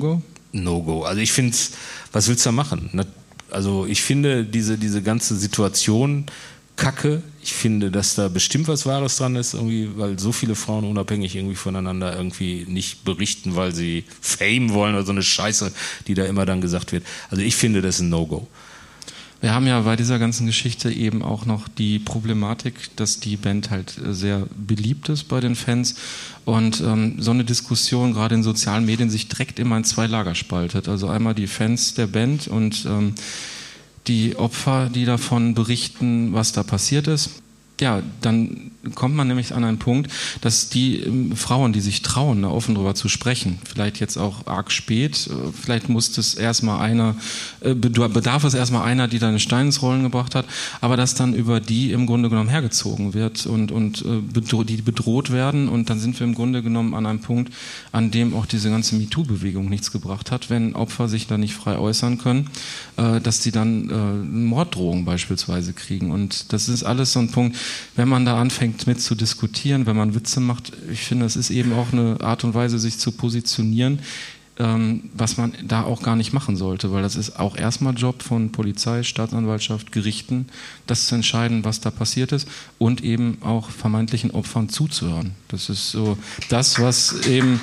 No-Go. Also ich finde, was willst du da machen? Also ich finde diese ganze Situation kacke. Ich finde, dass da bestimmt was Wahres dran ist, irgendwie, weil so viele Frauen unabhängig irgendwie voneinander irgendwie nicht berichten, weil sie Fame wollen oder so eine Scheiße, die da immer dann gesagt wird. Also ich finde, das ist ein No-Go. Wir haben ja bei dieser ganzen Geschichte eben auch noch die Problematik, dass die Band halt sehr beliebt ist bei den Fans und so eine Diskussion gerade in sozialen Medien sich direkt immer in zwei Lager spaltet. Also einmal die Fans der Band und die Opfer, die davon berichten, was da passiert ist. Ja, dann kommt man nämlich an einen Punkt, dass die Frauen, die sich trauen, da offen drüber zu sprechen, vielleicht jetzt auch arg spät, vielleicht muss das erstmal bedarf es erstmal einer, die da einen Stein ins Rollen gebracht hat, aber dass dann über die im Grunde genommen hergezogen wird und die bedroht werden und dann sind wir im Grunde genommen an einem Punkt, an dem auch diese ganze MeToo-Bewegung nichts gebracht hat, wenn Opfer sich da nicht frei äußern können, dass die dann Morddrohungen beispielsweise kriegen und das ist alles so ein Punkt, wenn man da anfängt mit zu diskutieren, wenn man Witze macht, ich finde, es ist eben auch eine Art und Weise, sich zu positionieren, was man da auch gar nicht machen sollte, weil das ist auch erstmal Job von Polizei, Staatsanwaltschaft, Gerichten, das zu entscheiden, was da passiert ist und eben auch vermeintlichen Opfern zuzuhören. Das ist so das, was eben...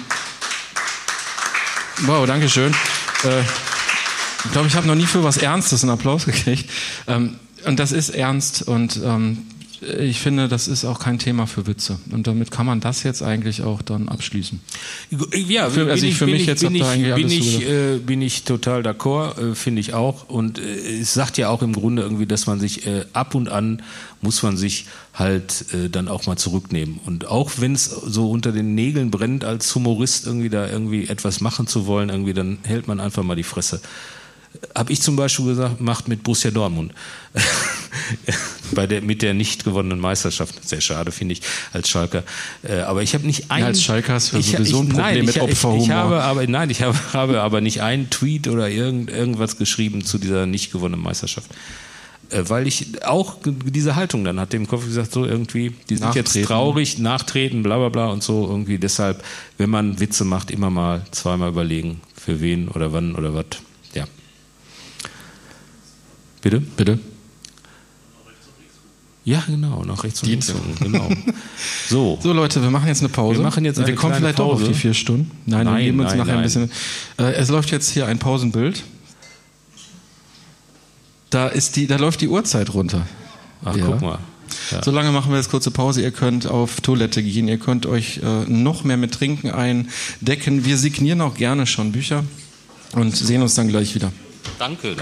Wow, danke schön. Ich glaube, ich habe noch nie für was Ernstes einen Applaus gekriegt. Und das ist ernst und ich finde, das ist auch kein Thema für Witze. Und damit kann man das jetzt eigentlich auch dann abschließen. Ja, bin ich total d'accord, finde ich auch. Und es sagt ja auch im Grunde irgendwie, dass man sich ab und an muss man sich halt dann auch mal zurücknehmen. Und auch wenn es so unter den Nägeln brennt, als Humorist irgendwie da irgendwie etwas machen zu wollen, irgendwie, dann hält man einfach mal die Fresse. Habe ich zum Beispiel gemacht mit Borussia Dortmund. Mit der nicht gewonnenen Meisterschaft. Sehr schade, finde ich, als Schalker. Aber ich habe nicht einen... Ja, als Schalker hast du sowieso ein Problem mit Opferhumor. Ich habe aber nicht einen Tweet oder irgendwas geschrieben zu dieser nicht gewonnenen Meisterschaft. Weil ich auch diese Haltung dann hatte im Kopf gesagt, so irgendwie, die sind jetzt traurig, nachtreten, bla bla bla und so irgendwie. Deshalb, wenn man Witze macht, immer mal zweimal überlegen, für wen oder wann oder was. Ja. Bitte? Bitte? Ja, genau, nach rechts und links. Genau. So, Leute, wir machen jetzt eine Pause. Wir kommen vielleicht Pause. Doch auf die 4 Stunden. Nein, wir geben uns nachher ein bisschen. Es läuft jetzt hier ein Pausenbild. Da läuft die Uhrzeit runter. Ach, ja. Guck mal. Ja. So lange machen wir jetzt kurze Pause. Ihr könnt auf Toilette gehen. Ihr könnt euch noch mehr mit Trinken eindecken. Wir signieren auch gerne schon Bücher und sehen uns dann gleich wieder. Danke.